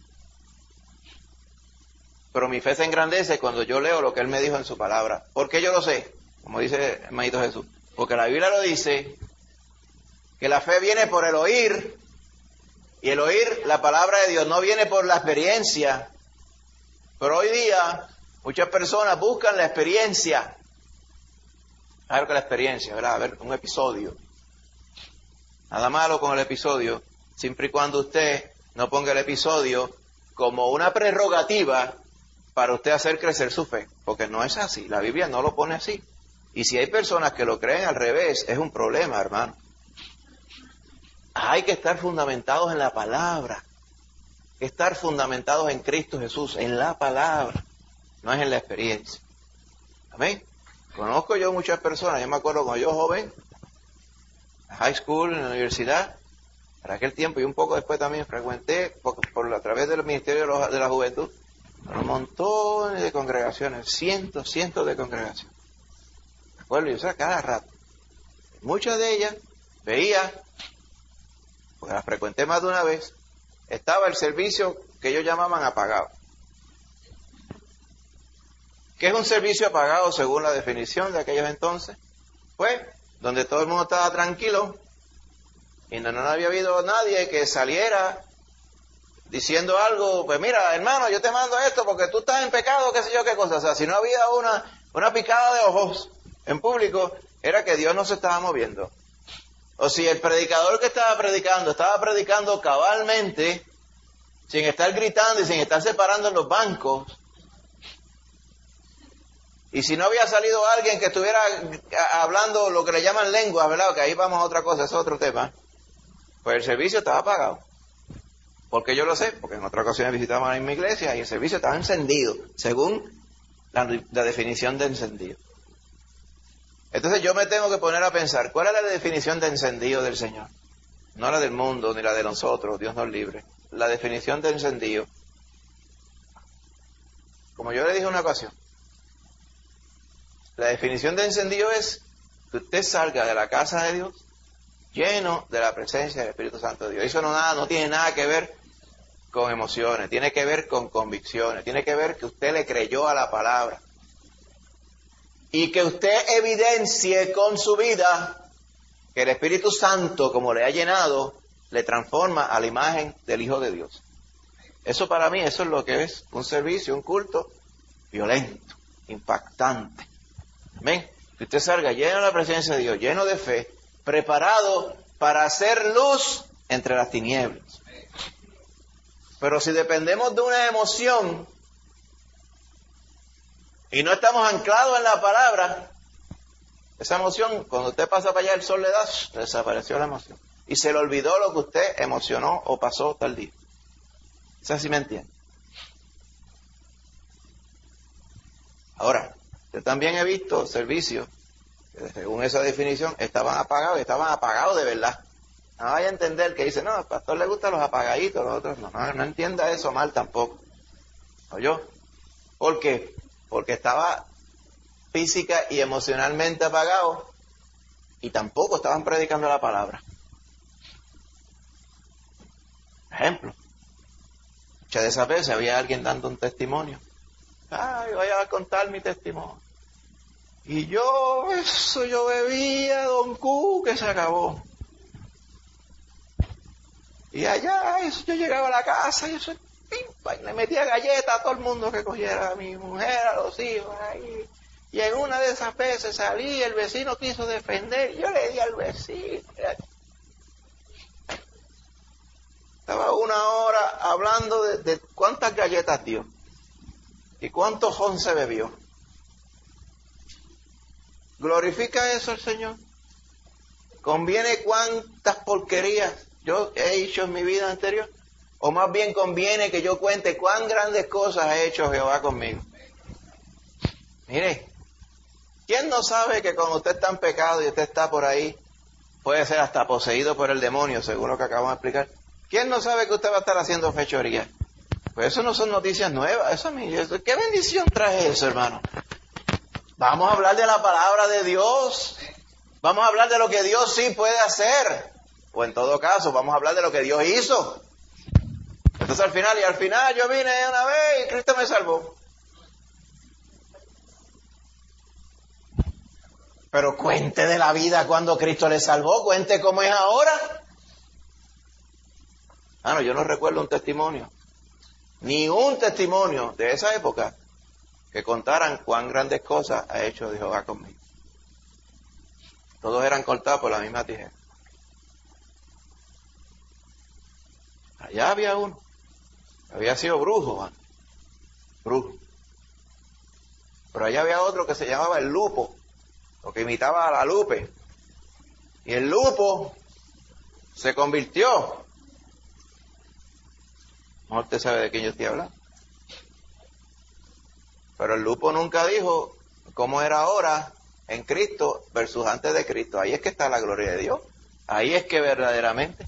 Pero mi fe se engrandece cuando yo leo lo que Él me dijo en su palabra. ¿Por qué yo lo sé? Como dice el hermanito Jesús. Porque la Biblia lo dice, que la fe viene por el oír, y el oír la palabra de Dios no viene por la experiencia. Pero hoy día Muchas personas buscan la experiencia. Claro que la experiencia, ¿verdad? A ver, un episodio. Nada malo con el episodio, siempre y cuando usted no ponga el episodio como una prerrogativa para usted hacer crecer su fe, porque no es así, la Biblia no lo pone así. Y si hay personas que lo creen al revés, es un problema, hermano. Hay que estar fundamentados en la palabra, estar fundamentados en Cristo Jesús, en la palabra, no es en la experiencia. Amén. Conozco yo muchas personas, yo me acuerdo cuando yo joven, en high school, en la universidad, para aquel tiempo y un poco después también frecuenté a través del Ministerio de la Juventud un montón de congregaciones, cientos de congregaciones. Me acuerdo yo, o sea, cada rato. Muchas de ellas veía, porque las frecuenté más de una vez, estaba el servicio que ellos llamaban apagado. ¿Qué es un servicio apagado según la definición de aquellos entonces? Pues, donde todo el mundo estaba tranquilo y no había habido nadie que saliera diciendo algo, pues mira, hermano, yo te mando esto porque tú estás en pecado, qué sé yo, qué cosa. O sea, si no había una picada de ojos en público, era que Dios no se estaba moviendo. O si el predicador que estaba predicando cabalmente, sin estar gritando y sin estar separando en los bancos, y si no había salido alguien que estuviera hablando lo que le llaman lengua, ¿verdad? Que ahí vamos a otra cosa, eso es otro tema. Pues el servicio estaba apagado. ¿Por qué yo lo sé? Porque en otra ocasión visitamos a la misma iglesia y el servicio estaba encendido, según la definición de encendido. Entonces yo me tengo que poner a pensar, ¿cuál es la definición de encendido del Señor? No la del mundo, ni la de nosotros, Dios nos libre. La definición de encendido. Como yo le dije en una ocasión, la definición de encendido es que usted salga de la casa de Dios lleno de la presencia del Espíritu Santo de Dios. Eso no tiene nada que ver con emociones, tiene que ver con convicciones, tiene que ver que usted le creyó a la palabra. Y que usted evidencie con su vida que el Espíritu Santo, como le ha llenado, le transforma a la imagen del Hijo de Dios. Eso para mí, eso es lo que es un servicio, un culto violento, impactante. Amén. Que usted salga lleno de la presencia de Dios, lleno de fe, preparado para hacer luz entre las tinieblas. Pero si dependemos de una emoción y no estamos anclados en la palabra, esa emoción, cuando usted pasa para allá, el sol le da, desapareció la emoción. Y se le olvidó lo que usted emocionó o pasó tal día. ¿Eso sí me entiende? Ahora, yo también he visto servicios que según esa definición estaban apagados de verdad. No vaya a entender que dice, no, al pastor le gustan los apagaditos, los otros no entienda eso mal tampoco. ¿Oyó? ¿Por qué? Porque estaba física y emocionalmente apagado y tampoco estaban predicando la palabra. Ejemplo, muchas de esas veces había alguien dando un testimonio. Ay, voy a contar mi testimonio. Y yo bebía Don Q que se acabó. Y allá, yo llegaba a la casa y eso, pimpa, y le metía galletas a todo el mundo que cogiera, a mi mujer, a los hijos, ahí. Y en una de esas veces salí, el vecino quiso defender, yo le di al vecino. Estaba una hora hablando de cuántas galletas dio y cuánto jon se bebió. ¿Glorifica eso el Señor? ¿Conviene cuántas porquerías yo he hecho en mi vida anterior? ¿O más bien conviene que yo cuente cuán grandes cosas ha hecho Jehová conmigo? Mire, ¿quién no sabe que cuando usted está en pecado y usted está por ahí, puede ser hasta poseído por el demonio, según lo que acabamos de explicar? ¿Quién no sabe que usted va a estar haciendo fechoría? Pues eso no son noticias nuevas. ¿Qué bendición trae eso, hermano? Vamos a hablar de la palabra de Dios. Vamos a hablar de lo que Dios sí puede hacer. O en todo caso, vamos a hablar de lo que Dios hizo. Entonces al final yo vine una vez y Cristo me salvó. Pero cuente de la vida cuando Cristo le salvó, cuente cómo es ahora. Yo no recuerdo un testimonio, ni un testimonio de esa época, que contaran cuán grandes cosas ha hecho Jehová conmigo. Todos eran cortados por la misma tijera. Allá había uno, había sido brujo, brujo. Pero allá había otro que se llamaba el Lupo, lo que imitaba a la Lupe. Y el Lupo se convirtió. No, usted sabe de quién yo estoy hablando. Pero el Lupo nunca dijo cómo era ahora en Cristo versus antes de Cristo. Ahí es que está la gloria de Dios. Ahí es que verdaderamente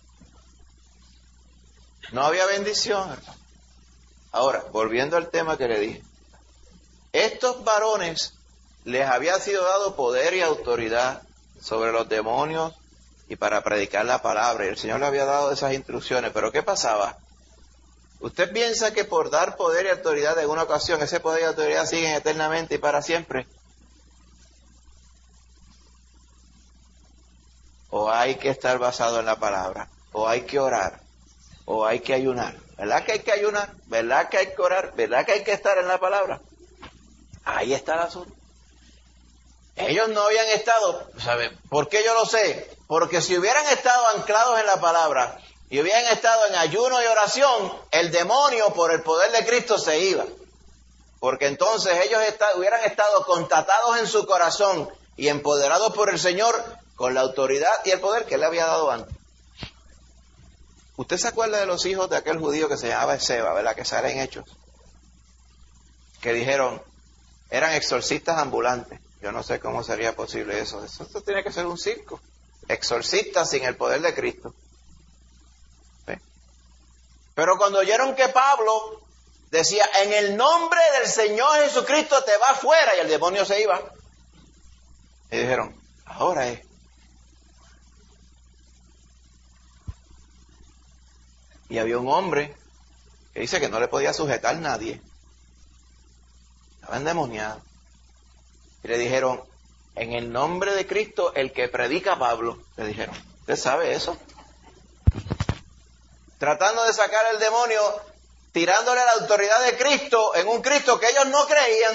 no había bendición, hermano. Ahora, volviendo al tema que le dije. Estos varones les había sido dado poder y autoridad sobre los demonios y para predicar la palabra. Y el Señor le había dado esas instrucciones. Pero ¿qué pasaba? ¿Usted piensa que por dar poder y autoridad en una ocasión, ese poder y autoridad siguen eternamente y para siempre? O hay que estar basado en la palabra, o hay que orar, o hay que ayunar. ¿Verdad que hay que ayunar? ¿Verdad que hay que orar? ¿Verdad que hay que estar en la palabra? Ahí está el asunto. Ellos no habían estado, ¿sabe? ¿Por qué yo lo sé? Porque si hubieran estado anclados en la palabra y hubieran estado en ayuno y oración, el demonio por el poder de Cristo se iba. Porque entonces ellos hubieran estado constatados en su corazón y empoderados por el Señor con la autoridad y el poder que Él le había dado antes. ¿Usted se acuerda de los hijos de aquel judío que se llamaba Esceva, verdad? Que sale en Hechos. Que dijeron, eran exorcistas ambulantes. Yo no sé cómo sería posible eso. Eso tiene que ser un circo. Exorcistas sin el poder de Cristo. ¿Sí? Pero cuando oyeron que Pablo decía, en el nombre del Señor Jesucristo te va fuera, y el demonio se iba. Y dijeron, ahora es. Y había un hombre que dice que no le podía sujetar a nadie. Estaba endemoniado. Y le dijeron, en el nombre de Cristo, el que predica Pablo, le dijeron, ¿usted sabe eso? Tratando de sacar el demonio, tirándole la autoridad de Cristo en un Cristo que ellos no creían.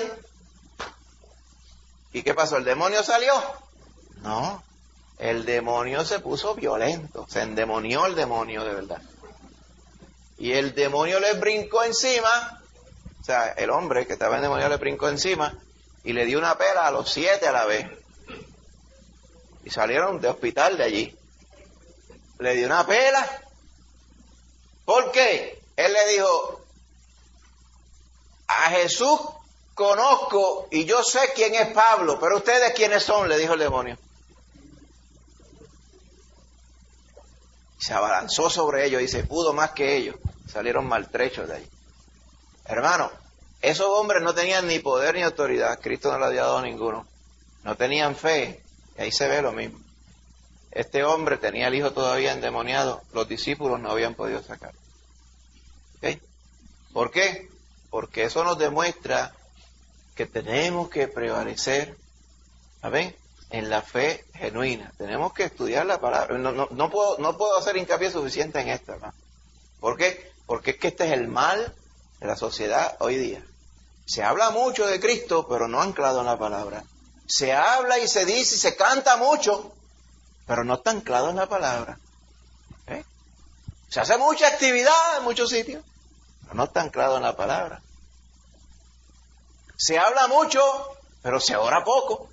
¿Y qué pasó? ¿El demonio salió? No, el demonio se puso violento, se endemonió el demonio de verdad. Y el demonio les brincó encima, o sea, el hombre que estaba endemoniado le brincó encima y le dio una pela a los 7 a la vez. Y salieron de hospital de allí. Le dio una pela. ¿Por qué? Él le dijo, a Jesús conozco y yo sé quién es Pablo, pero ustedes quiénes son, le dijo el demonio. Se abalanzó sobre ellos y se pudo más que ellos. Salieron maltrechos de ahí. Hermano, esos hombres no tenían ni poder ni autoridad. Cristo no le había dado a ninguno. No tenían fe. Y ahí se ve lo mismo. Este hombre tenía el hijo todavía endemoniado. Los discípulos no habían podido sacarlo. ¿Okay? ¿Por qué? Porque eso nos demuestra que tenemos que prevalecer, ¿saben?, en la fe genuina. Tenemos que estudiar la palabra. No puedo hacer hincapié suficiente en esto, ¿no? ¿Por qué? Porque es que este es el mal de la sociedad hoy día. Se habla mucho de Cristo, pero no anclado en la palabra. Se habla y se dice y se canta mucho, pero no está anclado en la palabra. ¿Eh? Se hace mucha actividad en muchos sitios, pero no está anclado en la palabra. Se habla mucho, pero se ora poco.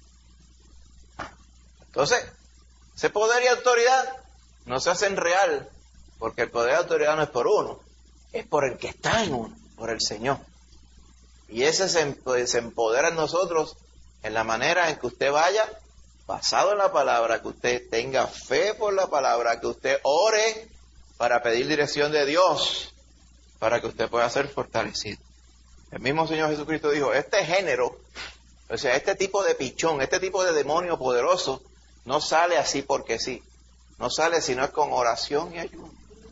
Entonces, ese poder y autoridad no se hacen real, porque el poder y autoridad no es por uno, es por el que está en uno, por el Señor. Y ese se empodera en nosotros en la manera en que usted vaya basado en la palabra, que usted tenga fe por la palabra, que usted ore para pedir dirección de Dios, para que usted pueda ser fortalecido. El mismo Señor Jesucristo dijo, este género, o sea, este tipo de pichón, este tipo de demonio poderoso, no sale así porque sí. No sale sino es con oración y ayuno.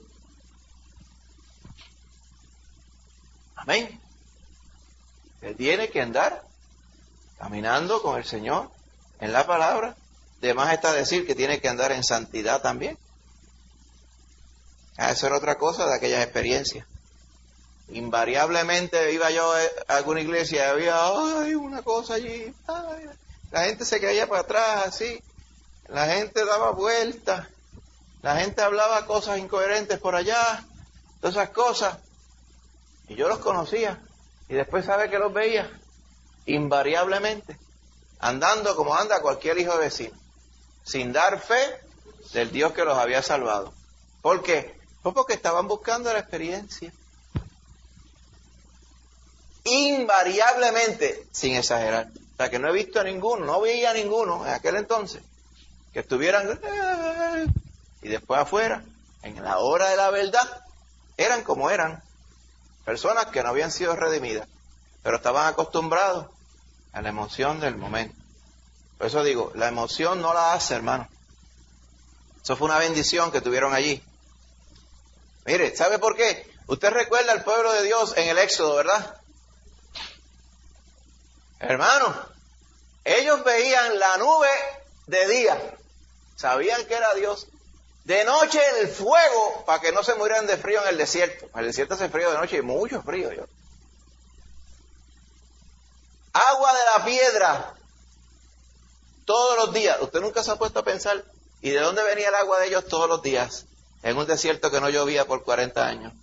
Amén. Él tiene que andar caminando con el Señor en la palabra. De más está decir que tiene que andar en santidad también. Eso era otra cosa de aquellas experiencias. Invariablemente iba yo a alguna iglesia y había una cosa allí. La gente se caía para atrás así. La gente daba vueltas. La gente hablaba cosas incoherentes por allá. Todas esas cosas. Y yo los conocía. Y después, ¿sabe que los veía? Invariablemente. Andando como anda cualquier hijo de vecino. Sin dar fe del Dios que los había salvado. ¿Por qué? Pues porque estaban buscando la experiencia. Invariablemente, sin exagerar. O sea, que no he visto a ninguno, no veía a ninguno en aquel entonces, que estuvieran y después afuera, en la hora de la verdad, eran como eran, personas que no habían sido redimidas, pero estaban acostumbrados a la emoción del momento. Por eso digo, la emoción no la hace, hermano. Eso fue una bendición que tuvieron allí. Mire, ¿sabe por qué? Usted recuerda al pueblo de Dios en el Éxodo, ¿verdad? Hermano, ellos veían la nube de día, sabían que era Dios. De noche el fuego, para que no se murieran de frío en el desierto. En el desierto hace frío de noche y mucho frío. Agua de la piedra, todos los días. Usted nunca se ha puesto a pensar, ¿y de dónde venía el agua de ellos todos los días? En un desierto que no llovía por 40 años.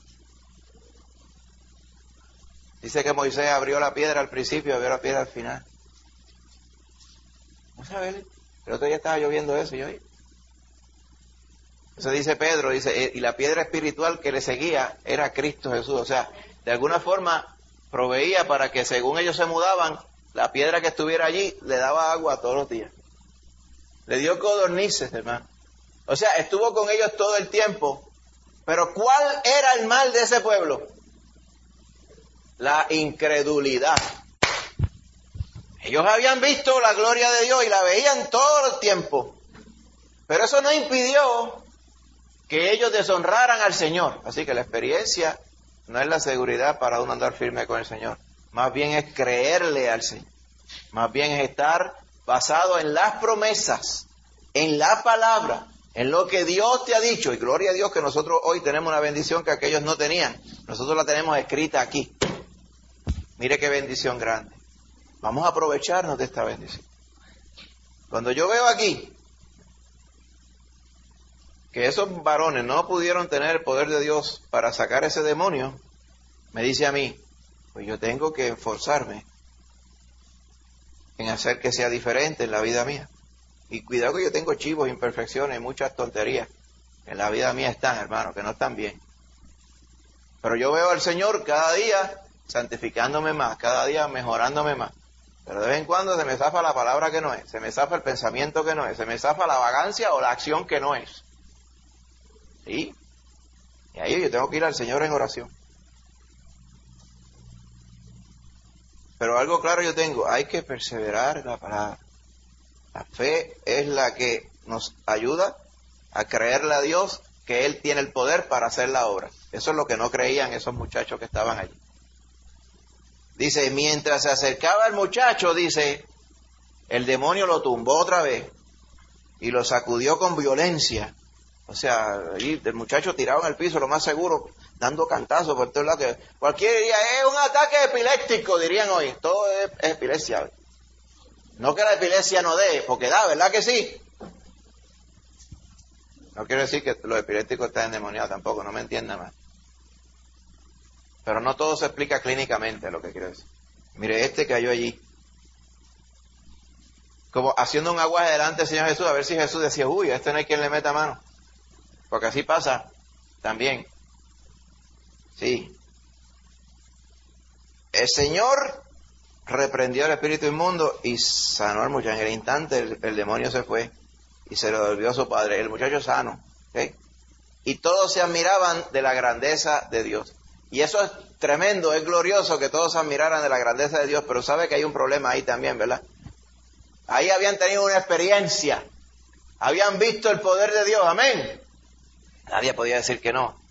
Dice que Moisés abrió la piedra al principio y abrió la piedra al final. No sabe, el otro día estaba lloviendo eso y hoy. Eso dice Pedro, dice, y la piedra espiritual que le seguía era Cristo Jesús. O sea, de alguna forma proveía para que según ellos se mudaban, la piedra que estuviera allí le daba agua todos los días. Le dio codornices, hermano. O sea, estuvo con ellos todo el tiempo. Pero ¿cuál era el mal de ese pueblo? La incredulidad. Ellos habían visto la gloria de Dios y la veían todo el tiempo. Pero eso no impidió que ellos deshonraran al Señor. Así que la experiencia no es la seguridad para uno andar firme con el Señor. Más bien es creerle al Señor. Más bien es estar basado en las promesas, en la palabra, en lo que Dios te ha dicho. Y gloria a Dios que nosotros hoy tenemos una bendición que aquellos no tenían. Nosotros la tenemos escrita aquí. Mire qué bendición grande. Vamos a aprovecharnos de esta bendición. Cuando yo veo aquí que esos varones no pudieron tener el poder de Dios para sacar ese demonio, me dice a mí, pues yo tengo que esforzarme en hacer que sea diferente en la vida mía. Y cuidado que yo tengo chivos, imperfecciones, muchas tonterías. En la vida mía están, hermano, que no están bien. Pero yo veo al Señor cada día santificándome más, cada día mejorándome más. Pero de vez en cuando se me zafa la palabra que no es, se me zafa el pensamiento que no es, se me zafa la vagancia o la acción que no es. ¿Sí? Y ahí yo tengo que ir al Señor en oración. Pero algo claro yo tengo, hay que perseverar en la palabra. La fe es la que nos ayuda a creerle a Dios que Él tiene el poder para hacer la obra. Eso es lo que no creían esos muchachos que estaban allí. Dice, mientras se acercaba el muchacho, dice, el demonio lo tumbó otra vez y lo sacudió con violencia. O sea, ahí el muchacho tirado en el piso, lo más seguro, dando cantazos por todos lados. Cualquier día es un ataque epiléptico, dirían hoy. Todo es epilepsia. No que la epilepsia no dé, porque da, ¿verdad que sí? No quiero decir que los epilépticos están endemoniados tampoco, no me entiendan más. Pero no todo se explica clínicamente, lo que quiero decir. Mire, este cayó allí. Como haciendo un aguaje delante del Señor Jesús, a ver si Jesús decía, uy, a este no hay quien le meta mano. Porque así pasa también. Sí. El Señor reprendió al espíritu inmundo y sanó al muchacho. En el instante el demonio se fue y se lo devolvió a su padre. El muchacho sano. ¿Okay? Y todos se admiraban de la grandeza de Dios. Y eso es tremendo, es glorioso que todos se admiraran de la grandeza de Dios, pero sabe que hay un problema ahí también, ¿verdad? Ahí habían tenido una experiencia, habían visto el poder de Dios, amén. Nadie podía decir que no.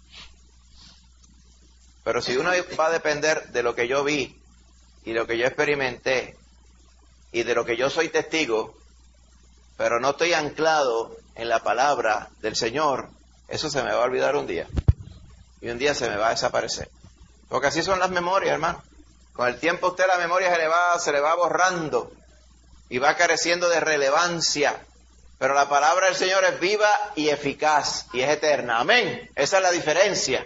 Pero si uno va a depender de lo que yo vi y lo que yo experimenté y de lo que yo soy testigo, pero no estoy anclado en la palabra del Señor, eso se me va a olvidar un día. Y un día se me va a desaparecer. Porque así son las memorias, hermano. Con el tiempo usted la memoria se le va borrando y va careciendo de relevancia. Pero la palabra del Señor es viva y eficaz y es eterna. Amén. Esa es la diferencia.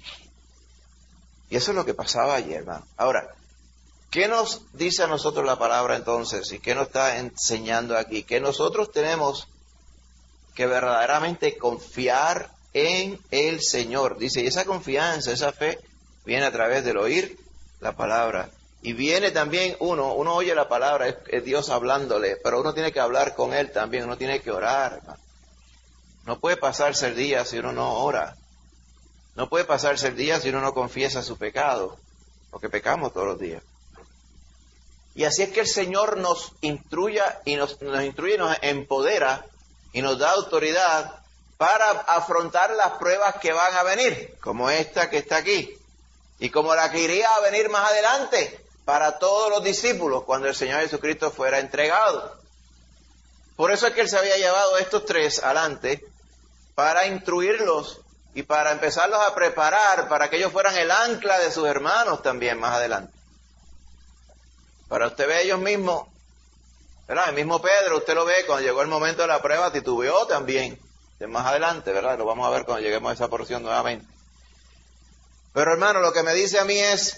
Y eso es lo que pasaba ayer, hermano. Ahora, ¿qué nos dice a nosotros la palabra entonces? ¿Y qué nos está enseñando aquí? Que nosotros tenemos que verdaderamente confiar en el Señor. Dice, y esa confianza, esa fe, viene a través del oír la palabra. Y viene también uno oye la palabra, es Dios hablándole, pero uno tiene que hablar con Él también, uno tiene que orar, hermano. No puede pasarse el día si uno no ora. No puede pasarse el día si uno no confiesa su pecado, porque pecamos todos los días. Y así es que el Señor nos instruye y nos empodera y nos da autoridad para afrontar las pruebas que van a venir, como esta que está aquí, y como la que iría a venir más adelante para todos los discípulos cuando el Señor Jesucristo fuera entregado. Por eso es que Él se había llevado a estos tres adelante para instruirlos y para empezarlos a preparar para que ellos fueran el ancla de sus hermanos también más adelante. Para usted ve ellos mismos, ¿verdad? El mismo Pedro, usted lo ve, cuando llegó el momento de la prueba, titubeó también. De más adelante, ¿verdad? Lo vamos a ver cuando lleguemos a esa porción nuevamente. Pero hermano, lo que me dice a mí es,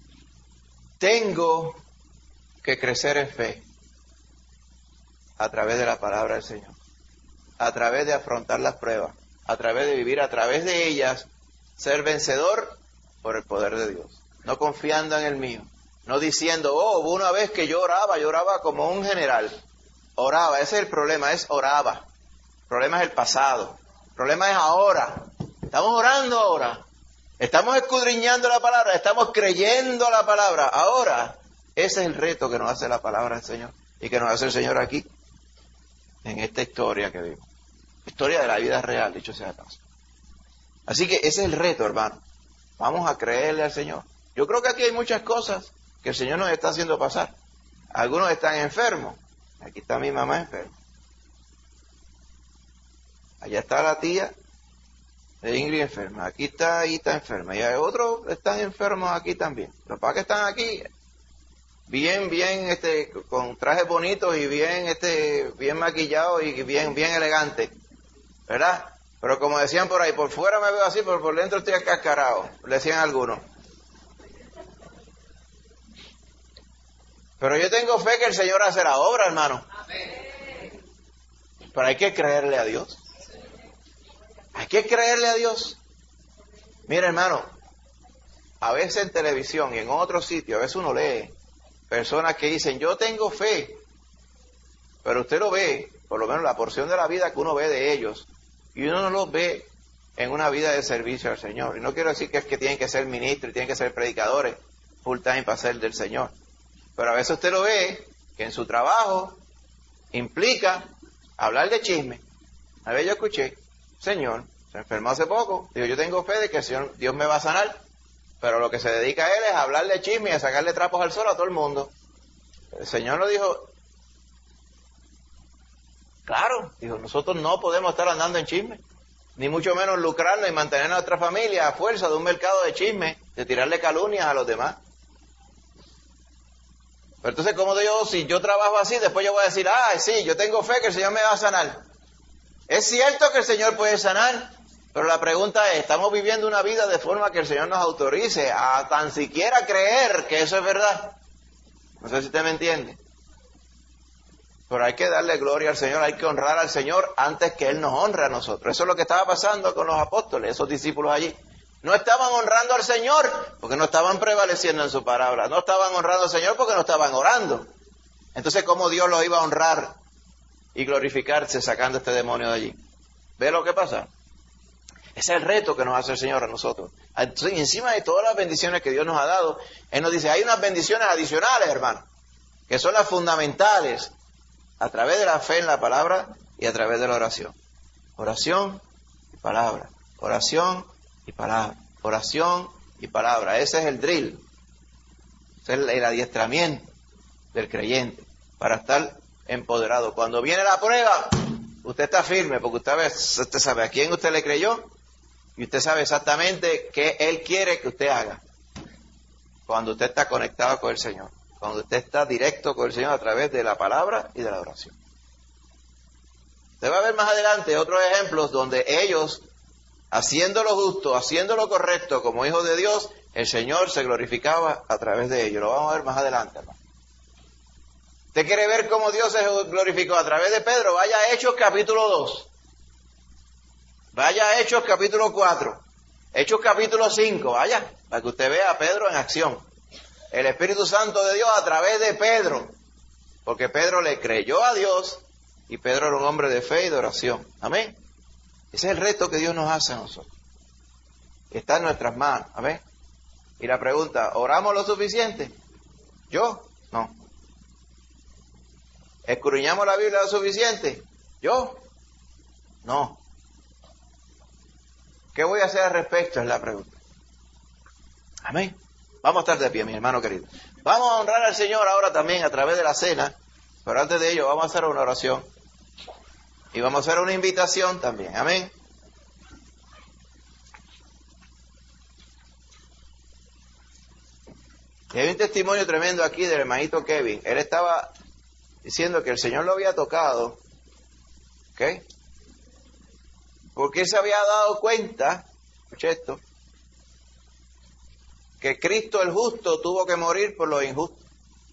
tengo que crecer en fe a través de la palabra del Señor, a través de afrontar las pruebas, a través de vivir a través de ellas, ser vencedor por el poder de Dios, no confiando en el mío, no diciendo, hubo una vez que yo oraba como un general, oraba, ese es el problema, es oraba, el problema es el pasado, el problema es ahora, estamos orando ahora, estamos escudriñando la palabra, estamos creyendo la palabra, ahora, ese es el reto que nos hace la palabra del Señor, y que nos hace el Señor aquí, en esta historia que vimos. Historia de la vida real, dicho sea de paso. Así que ese es el reto, hermano. Vamos a creerle al Señor. Yo creo que aquí hay muchas cosas que el Señor nos está haciendo pasar. Algunos están enfermos. Aquí está mi mamá enferma. Allá está la tía de Ingrid enferma. Aquí está Aita enferma. Y hay otros que están enfermos aquí también. Los papás que están aquí, bien, con trajes bonitos y bien maquillados y bien elegantes. ¿Verdad? Pero como decían por ahí, por fuera me veo así, pero por dentro estoy acascarado, le decían algunos. Pero yo tengo fe que el Señor hace la obra, hermano. Pero hay que creerle a Dios. Hay que creerle a Dios. Mira, hermano, a veces en televisión y en otros sitios, a veces uno lee personas que dicen, yo tengo fe, pero usted lo ve, por lo menos la porción de la vida que uno ve de ellos, y uno no los ve en una vida de servicio al Señor. Y no quiero decir que es que tienen que ser ministros y tienen que ser predicadores full time para ser del Señor. Pero a veces usted lo ve que en su trabajo implica hablar de chisme. A ver, yo escuché, Señor, se enfermó hace poco, digo, yo tengo fe de que el Señor, Dios me va a sanar, pero lo que se dedica a él es a hablar de chisme y a sacarle trapos al sol a todo el mundo. El Señor lo dijo, claro, dijo, nosotros no podemos estar andando en chisme, ni mucho menos lucrarnos y mantener a nuestra familia a fuerza de un mercado de chisme, de tirarle calumnias a los demás. Pero entonces, ¿cómo digo? Si yo trabajo así, después yo voy a decir, sí, yo tengo fe que el Señor me va a sanar. Es cierto que el Señor puede sanar, pero la pregunta es, ¿estamos viviendo una vida de forma que el Señor nos autorice a tan siquiera creer que eso es verdad? No sé si usted me entiende. Pero hay que darle gloria al Señor, hay que honrar al Señor antes que Él nos honre a nosotros. Eso es lo que estaba pasando con los apóstoles, esos discípulos allí. No estaban honrando al Señor porque no estaban prevaleciendo en su palabra. No estaban honrando al Señor porque no estaban orando. Entonces, ¿cómo Dios los iba a honrar y glorificarse sacando este demonio de allí? ¿Ve lo que pasa? Ese es el reto que nos hace el Señor a nosotros. Entonces, encima de todas las bendiciones que Dios nos ha dado, Él nos dice, hay unas bendiciones adicionales, hermano, que son las fundamentales, a través de la fe en la palabra y a través de la oración. Oración y palabra. Oración y palabra. Oración y palabra. Ese es el drill. Ese es el adiestramiento del creyente para estar empoderado. Cuando viene la prueba, usted está firme porque usted sabe a quién usted le creyó y usted sabe exactamente qué Él quiere que usted haga. Cuando usted está conectado con el Señor. Cuando usted está directo con el Señor a través de la palabra y de la oración. Usted va a ver más adelante otros ejemplos donde ellos, haciendo lo justo, haciendo lo correcto como hijos de Dios, el Señor se glorificaba a través de ellos. Lo vamos a ver más adelante, hermano. ¿Usted quiere ver cómo Dios se glorificó a través de Pedro? Vaya a Hechos capítulo 2. Vaya a Hechos capítulo 4. Hechos capítulo 5. Vaya, para que usted vea a Pedro en acción. El Espíritu Santo de Dios a través de Pedro. Porque Pedro le creyó a Dios y Pedro era un hombre de fe y de oración. Amén. Ese es el reto que Dios nos hace a nosotros. Está en nuestras manos. Amén. Y la pregunta, ¿oramos lo suficiente? ¿Yo? No. ¿Escudriñamos la Biblia lo suficiente? ¿Yo? No. ¿Qué voy a hacer al respecto? Es la pregunta. Amén. Vamos a estar de pie, mi hermano querido. Vamos a honrar al Señor ahora también a través de la cena, pero antes de ello vamos a hacer una oración y vamos a hacer una invitación también. Amén. Y hay un testimonio tremendo aquí del hermanito Kevin. Él estaba diciendo que el Señor lo había tocado, ¿ok? Porque él se había dado cuenta, escuche esto, que Cristo el justo tuvo que morir por los injustos.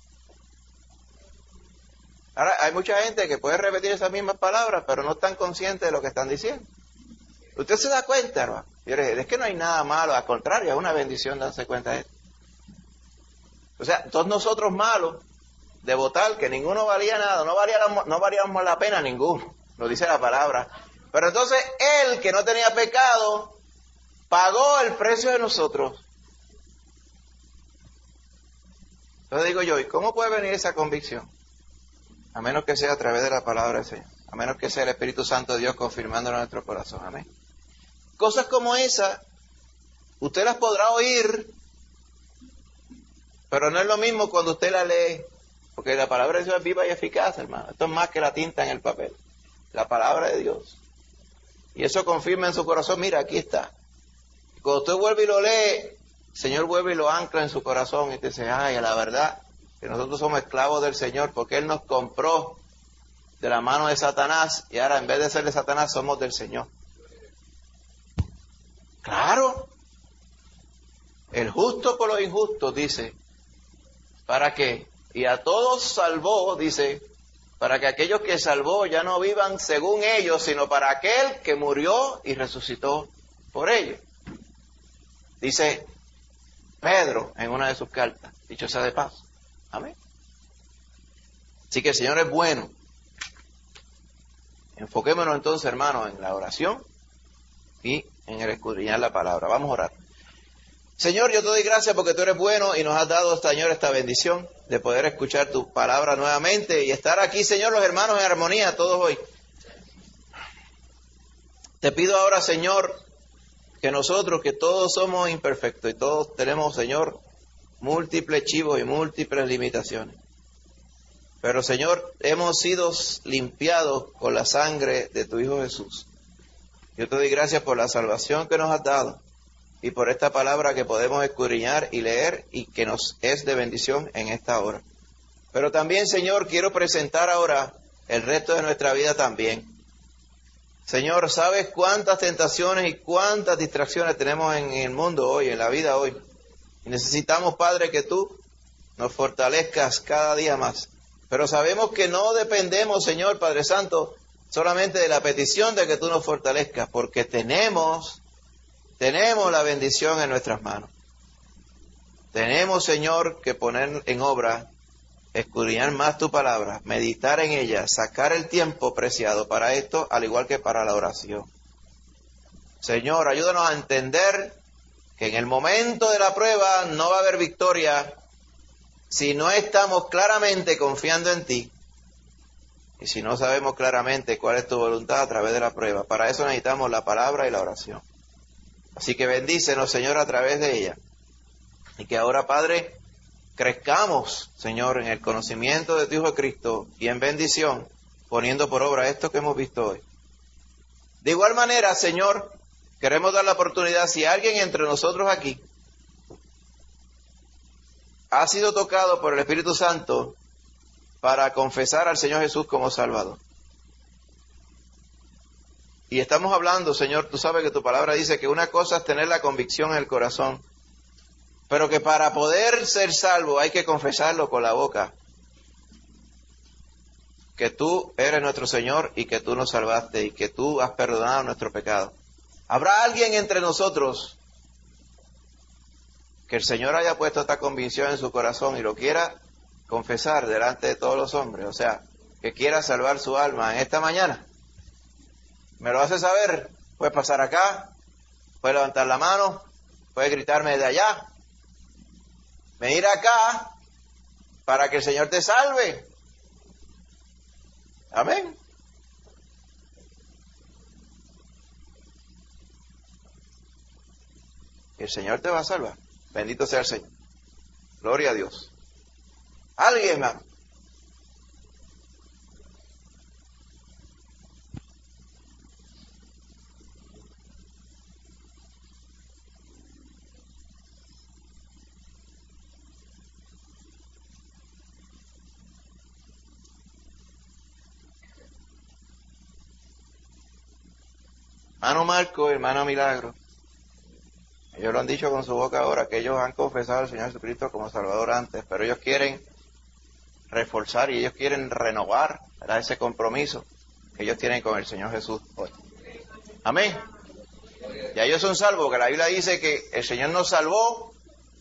Ahora, hay mucha gente que puede repetir esas mismas palabras, pero no están conscientes de lo que están diciendo. Usted se da cuenta, hermano. Es que no hay nada malo, al contrario, es una bendición darse cuenta de esto. O sea, todos nosotros malos, de votar, que ninguno valía nada, no valíamos la pena ninguno, lo dice la palabra. Pero entonces él, que no tenía pecado, pagó el precio de nosotros. Entonces digo yo, ¿y cómo puede venir esa convicción? A menos que sea a través de la palabra del Señor, a menos que sea el Espíritu Santo de Dios confirmándolo en nuestro corazón. Amén. Cosas como esa, usted las podrá oír, pero no es lo mismo cuando usted la lee. Porque la palabra de Dios es viva y eficaz, hermano. Esto es más que la tinta en el papel. La palabra de Dios. Y eso confirma en su corazón, mira, aquí está. Y cuando usted vuelve y lo lee, el Señor vuelve y lo ancla en su corazón y te dice, ay, a la verdad, que nosotros somos esclavos del Señor porque Él nos compró de la mano de Satanás y ahora en vez de ser de Satanás somos del Señor. Claro. El justo por los injustos, dice, ¿para qué? Y a todos salvó, dice, para que aquellos que salvó ya no vivan según ellos, sino para aquel que murió y resucitó por ellos. Dice Pedro en una de sus cartas, dicho sea de paso. Amén. Así que el Señor es bueno. Enfoquémonos entonces, hermanos, en la oración y en el escudriñar la palabra. Vamos a orar. Señor, yo te doy gracias porque tú eres bueno y nos has dado, Señor, esta bendición de poder escuchar tu palabra nuevamente y estar aquí, Señor, los hermanos en armonía todos hoy. Te pido ahora, Señor, que nosotros, que todos somos imperfectos y todos tenemos, Señor, múltiples chivos y múltiples limitaciones. Pero, Señor, hemos sido limpiados con la sangre de tu Hijo Jesús. Yo te doy gracias por la salvación que nos has dado. Y por esta palabra que podemos escudriñar y leer y que nos es de bendición en esta hora. Pero también, Señor, quiero presentar ahora el resto de nuestra vida también. Señor, ¿sabes cuántas tentaciones y cuántas distracciones tenemos en el mundo hoy, en la vida hoy? Y necesitamos, Padre, que tú nos fortalezcas cada día más. Pero sabemos que no dependemos, Señor, Padre Santo, solamente de la petición de que tú nos fortalezcas, porque tenemos la bendición en nuestras manos. Tenemos, Señor, que poner en obra, escudriñar más tu palabra, meditar en ella, sacar el tiempo preciado para esto, al igual que para la oración. Señor, ayúdanos a entender que en el momento de la prueba no va a haber victoria si no estamos claramente confiando en ti y si no sabemos claramente cuál es tu voluntad a través de la prueba. Para eso necesitamos la palabra y la oración. Así que bendícenos, Señor, a través de ella. Y que ahora, Padre, crezcamos, Señor, en el conocimiento de tu Hijo Cristo y en bendición, poniendo por obra esto que hemos visto hoy. De igual manera, Señor, queremos dar la oportunidad, si alguien entre nosotros aquí ha sido tocado por el Espíritu Santo para confesar al Señor Jesús como Salvador. Y estamos hablando, Señor, tú sabes que tu palabra dice que una cosa es tener la convicción en el corazón, pero que para poder ser salvo hay que confesarlo con la boca, que tú eres nuestro Señor y que tú nos salvaste y que tú has perdonado nuestro pecado. ¿Habrá alguien entre nosotros que el Señor haya puesto esta convicción en su corazón y lo quiera confesar delante de todos los hombres? O sea, que quiera salvar su alma en esta mañana. ¿Me lo hace saber? Puedes pasar acá, puedes levantar la mano, puedes gritarme desde allá. Venir acá para que el Señor te salve. Amén. El Señor te va a salvar. Bendito sea el Señor. Gloria a Dios. ¿Alguien más? Hermano Marco, hermano Milagro, ellos lo han dicho con su boca ahora, que ellos han confesado al Señor Jesucristo como Salvador antes, pero ellos quieren reforzar y ellos quieren renovar, ¿verdad?, ese compromiso que ellos tienen con el Señor Jesús hoy. Amén. Ya ellos son salvos, porque la Biblia dice que el Señor nos salvó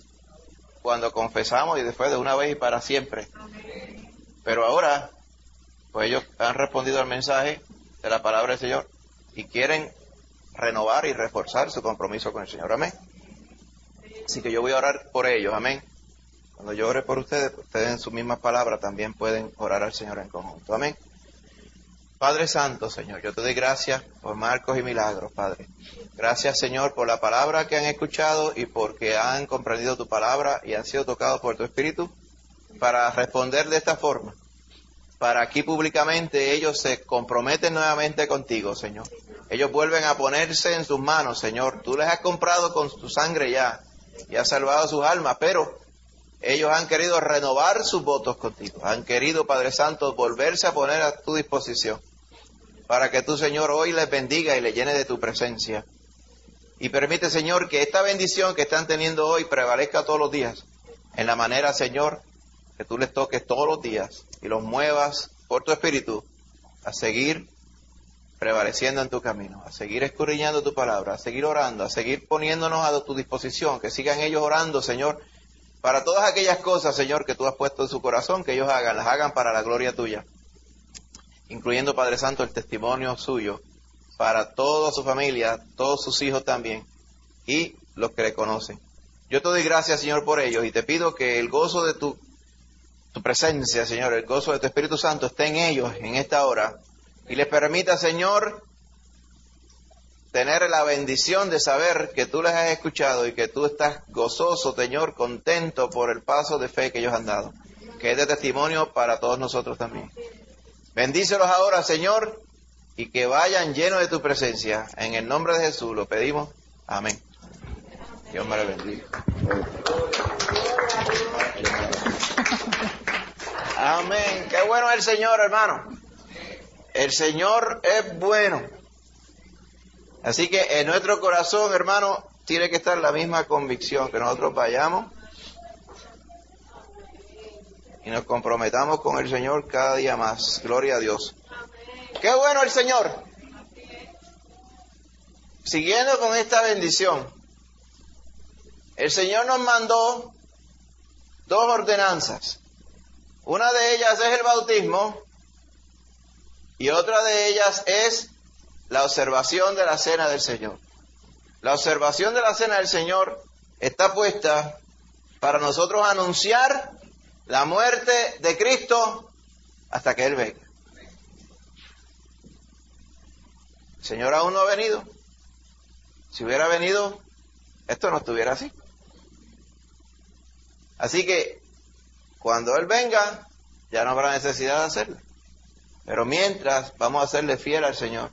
cuando confesamos y después de una vez y para siempre. Pero ahora, pues ellos han respondido al mensaje de la palabra del Señor y quieren renovar y reforzar su compromiso con el Señor. Amén. Así que yo voy a orar por ellos. Amén. Cuando yo ore por ustedes en sus mismas palabras también pueden orar al Señor en conjunto. Amén. Padre Santo, Señor, yo te doy gracias por Marcos y Milagros, Padre. Gracias, Señor, por la palabra que han escuchado y porque han comprendido tu palabra y han sido tocados por tu Espíritu para responder de esta forma. Para aquí públicamente ellos se comprometen nuevamente contigo, Señor. Ellos vuelven a ponerse en tus manos, Señor. Tú les has comprado con tu sangre ya y has salvado sus almas, pero ellos han querido renovar sus votos contigo. Han querido, Padre Santo, volverse a poner a tu disposición para que tú, Señor, hoy les bendiga y les llene de tu presencia. Y permite, Señor, que esta bendición que están teniendo hoy prevalezca todos los días. En la manera, Señor, que tú les toques todos los días y los muevas por tu Espíritu a seguir prevaleciendo en tu camino, a seguir escudriñando tu palabra, a seguir orando, a seguir poniéndonos a tu disposición, que sigan ellos orando, Señor, para todas aquellas cosas, Señor, que tú has puesto en su corazón, que ellos hagan, las hagan para la gloria tuya, incluyendo, Padre Santo, el testimonio suyo, para toda su familia, todos sus hijos también, y los que le conocen. Yo te doy gracias, Señor, por ellos, y te pido que el gozo de tu presencia, Señor, el gozo de tu Espíritu Santo esté en ellos en esta hora, y les permita, Señor, tener la bendición de saber que tú les has escuchado y que tú estás gozoso, Señor, contento por el paso de fe que ellos han dado, que es de testimonio para todos nosotros también. Bendícelos ahora, Señor, y que vayan llenos de tu presencia. En el nombre de Jesús lo pedimos. Amén. Dios me lo bendiga. Amén. Qué bueno es el Señor, hermano. El Señor es bueno. Así que en nuestro corazón, hermano, tiene que estar la misma convicción, que nosotros vayamos y nos comprometamos con el Señor cada día más. Gloria a Dios. ¡Qué bueno el Señor! Siguiendo con esta bendición, el Señor nos mandó dos ordenanzas. Una de ellas es el bautismo y otra de ellas es la observación de la cena del Señor. La observación de la cena del Señor está puesta para nosotros anunciar la muerte de Cristo hasta que Él venga. El Señor aún no ha venido. Si hubiera venido, esto no estuviera así. Así que cuando Él venga, ya no habrá necesidad de hacerlo. Pero mientras, vamos a serle fiel al Señor,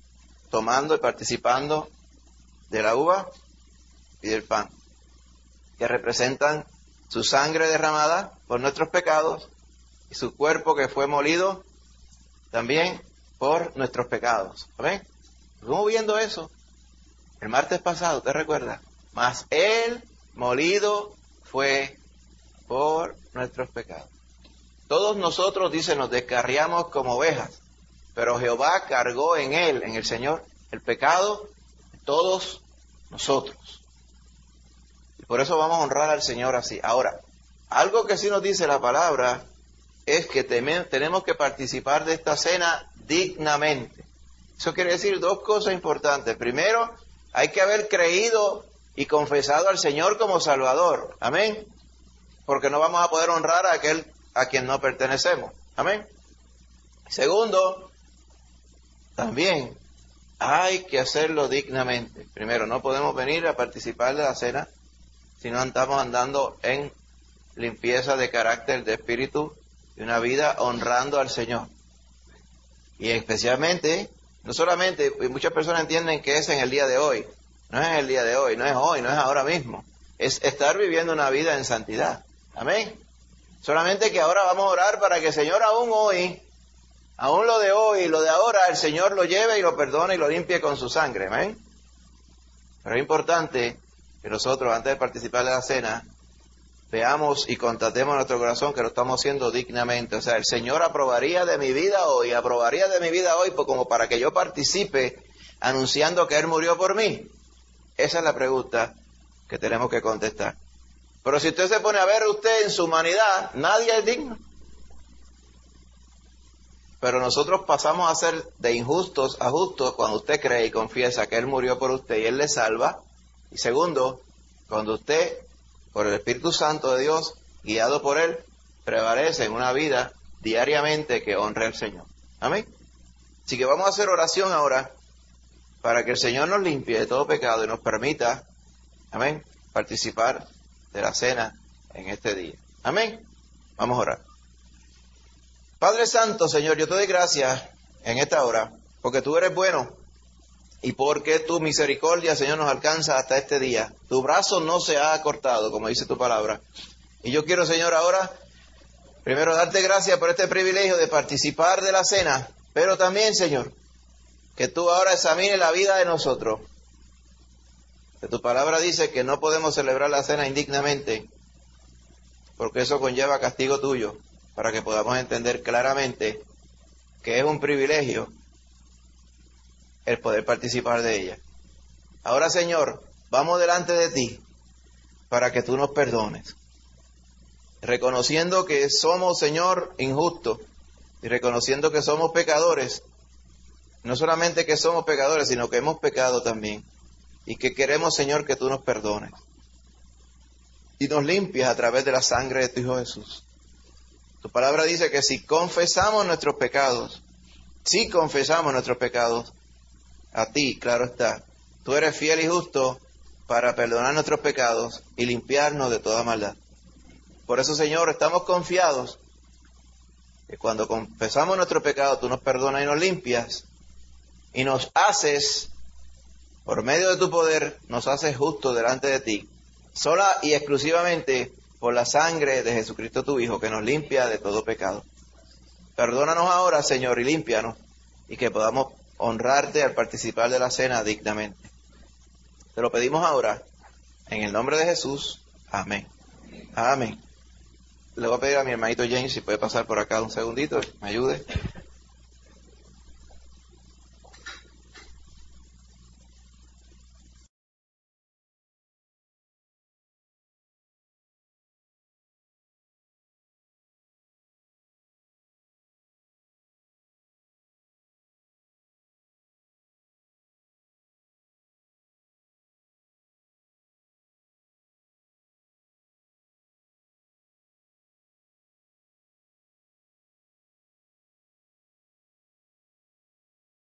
tomando y participando de la uva y del pan. que representan su sangre derramada por nuestros pecados y su cuerpo que fue molido también por nuestros pecados. ¿Amén? Estuvimos viendo eso el martes pasado, ¿te recuerdas? Mas él molido fue por nuestros pecados. Todos nosotros, dice, nos descarriamos como ovejas, pero Jehová cargó en él, en el Señor, el pecado de todos nosotros. Y por eso vamos a honrar al Señor así. Ahora, algo que sí nos dice la palabra es que tenemos que participar de esta cena dignamente. Eso quiere decir dos cosas importantes. Primero, hay que haber creído y confesado al Señor como Salvador. Amén. Porque no vamos a poder honrar a aquel a quien no pertenecemos. Amén. Segundo, también hay que hacerlo dignamente. Primero, no podemos venir a participar de la cena si no estamos andando en limpieza de carácter, de espíritu, y una vida honrando al Señor. Y especialmente, no solamente, muchas personas entienden que es en el día de hoy. No es en el día de hoy, no es hoy, no es ahora mismo. Es estar viviendo una vida en santidad. Amén. Solamente que ahora vamos a orar para que el Señor aún hoy, aún lo de hoy, lo de ahora, el Señor lo lleve y lo perdone y lo limpie con su sangre. Amén. Pero es importante que nosotros, antes de participar de la cena, veamos y constatemos en nuestro corazón que lo estamos haciendo dignamente. O sea, el Señor aprobaría de mi vida hoy, pues, como para que yo participe anunciando que Él murió por mí. Esa es la pregunta que tenemos que contestar. Pero si usted se pone a ver usted en su humanidad, nadie es digno. Pero nosotros pasamos a ser de injustos a justos cuando usted cree y confiesa que Él murió por usted y Él le salva. Y segundo, cuando usted, por el Espíritu Santo de Dios, guiado por Él, prevalece en una vida diariamente que honre al Señor. Amén. Así que vamos a hacer oración ahora para que el Señor nos limpie de todo pecado y nos permita, amén, participar de la cena en este día. Amén. Vamos a orar. Padre Santo, Señor, yo te doy gracias en esta hora, porque tú eres bueno y porque tu misericordia, Señor, nos alcanza hasta este día. Tu brazo no se ha acortado, como dice tu palabra. Y yo quiero, Señor, ahora, primero darte gracias por este privilegio de participar de la cena, pero también, Señor, que tú ahora examines la vida de nosotros. Que tu palabra dice que no podemos celebrar la cena indignamente, porque eso conlleva castigo tuyo, para que podamos entender claramente que es un privilegio el poder participar de ella. Ahora, Señor, vamos delante de ti para que tú nos perdones, reconociendo que somos, Señor, injustos, y reconociendo que somos pecadores. No solamente que somos pecadores, sino que hemos pecado también. Y que queremos, Señor, que tú nos perdones. Y nos limpies a través de la sangre de tu Hijo Jesús. Tu palabra dice que si confesamos nuestros pecados, a ti, claro está, tú eres fiel y justo para perdonar nuestros pecados y limpiarnos de toda maldad. Por eso, Señor, estamos confiados que cuando confesamos nuestros pecados, tú nos perdonas y nos limpias. Y nos haces, por medio de tu poder, nos haces justos delante de ti, sola y exclusivamente por la sangre de Jesucristo tu Hijo, que nos limpia de todo pecado. Perdónanos ahora, Señor, y límpianos, y que podamos honrarte al participar de la cena dignamente. Te lo pedimos ahora, en el nombre de Jesús. Amén. Amén. Le voy a pedir a mi hermanito James si puede pasar por acá un segundito, me ayude.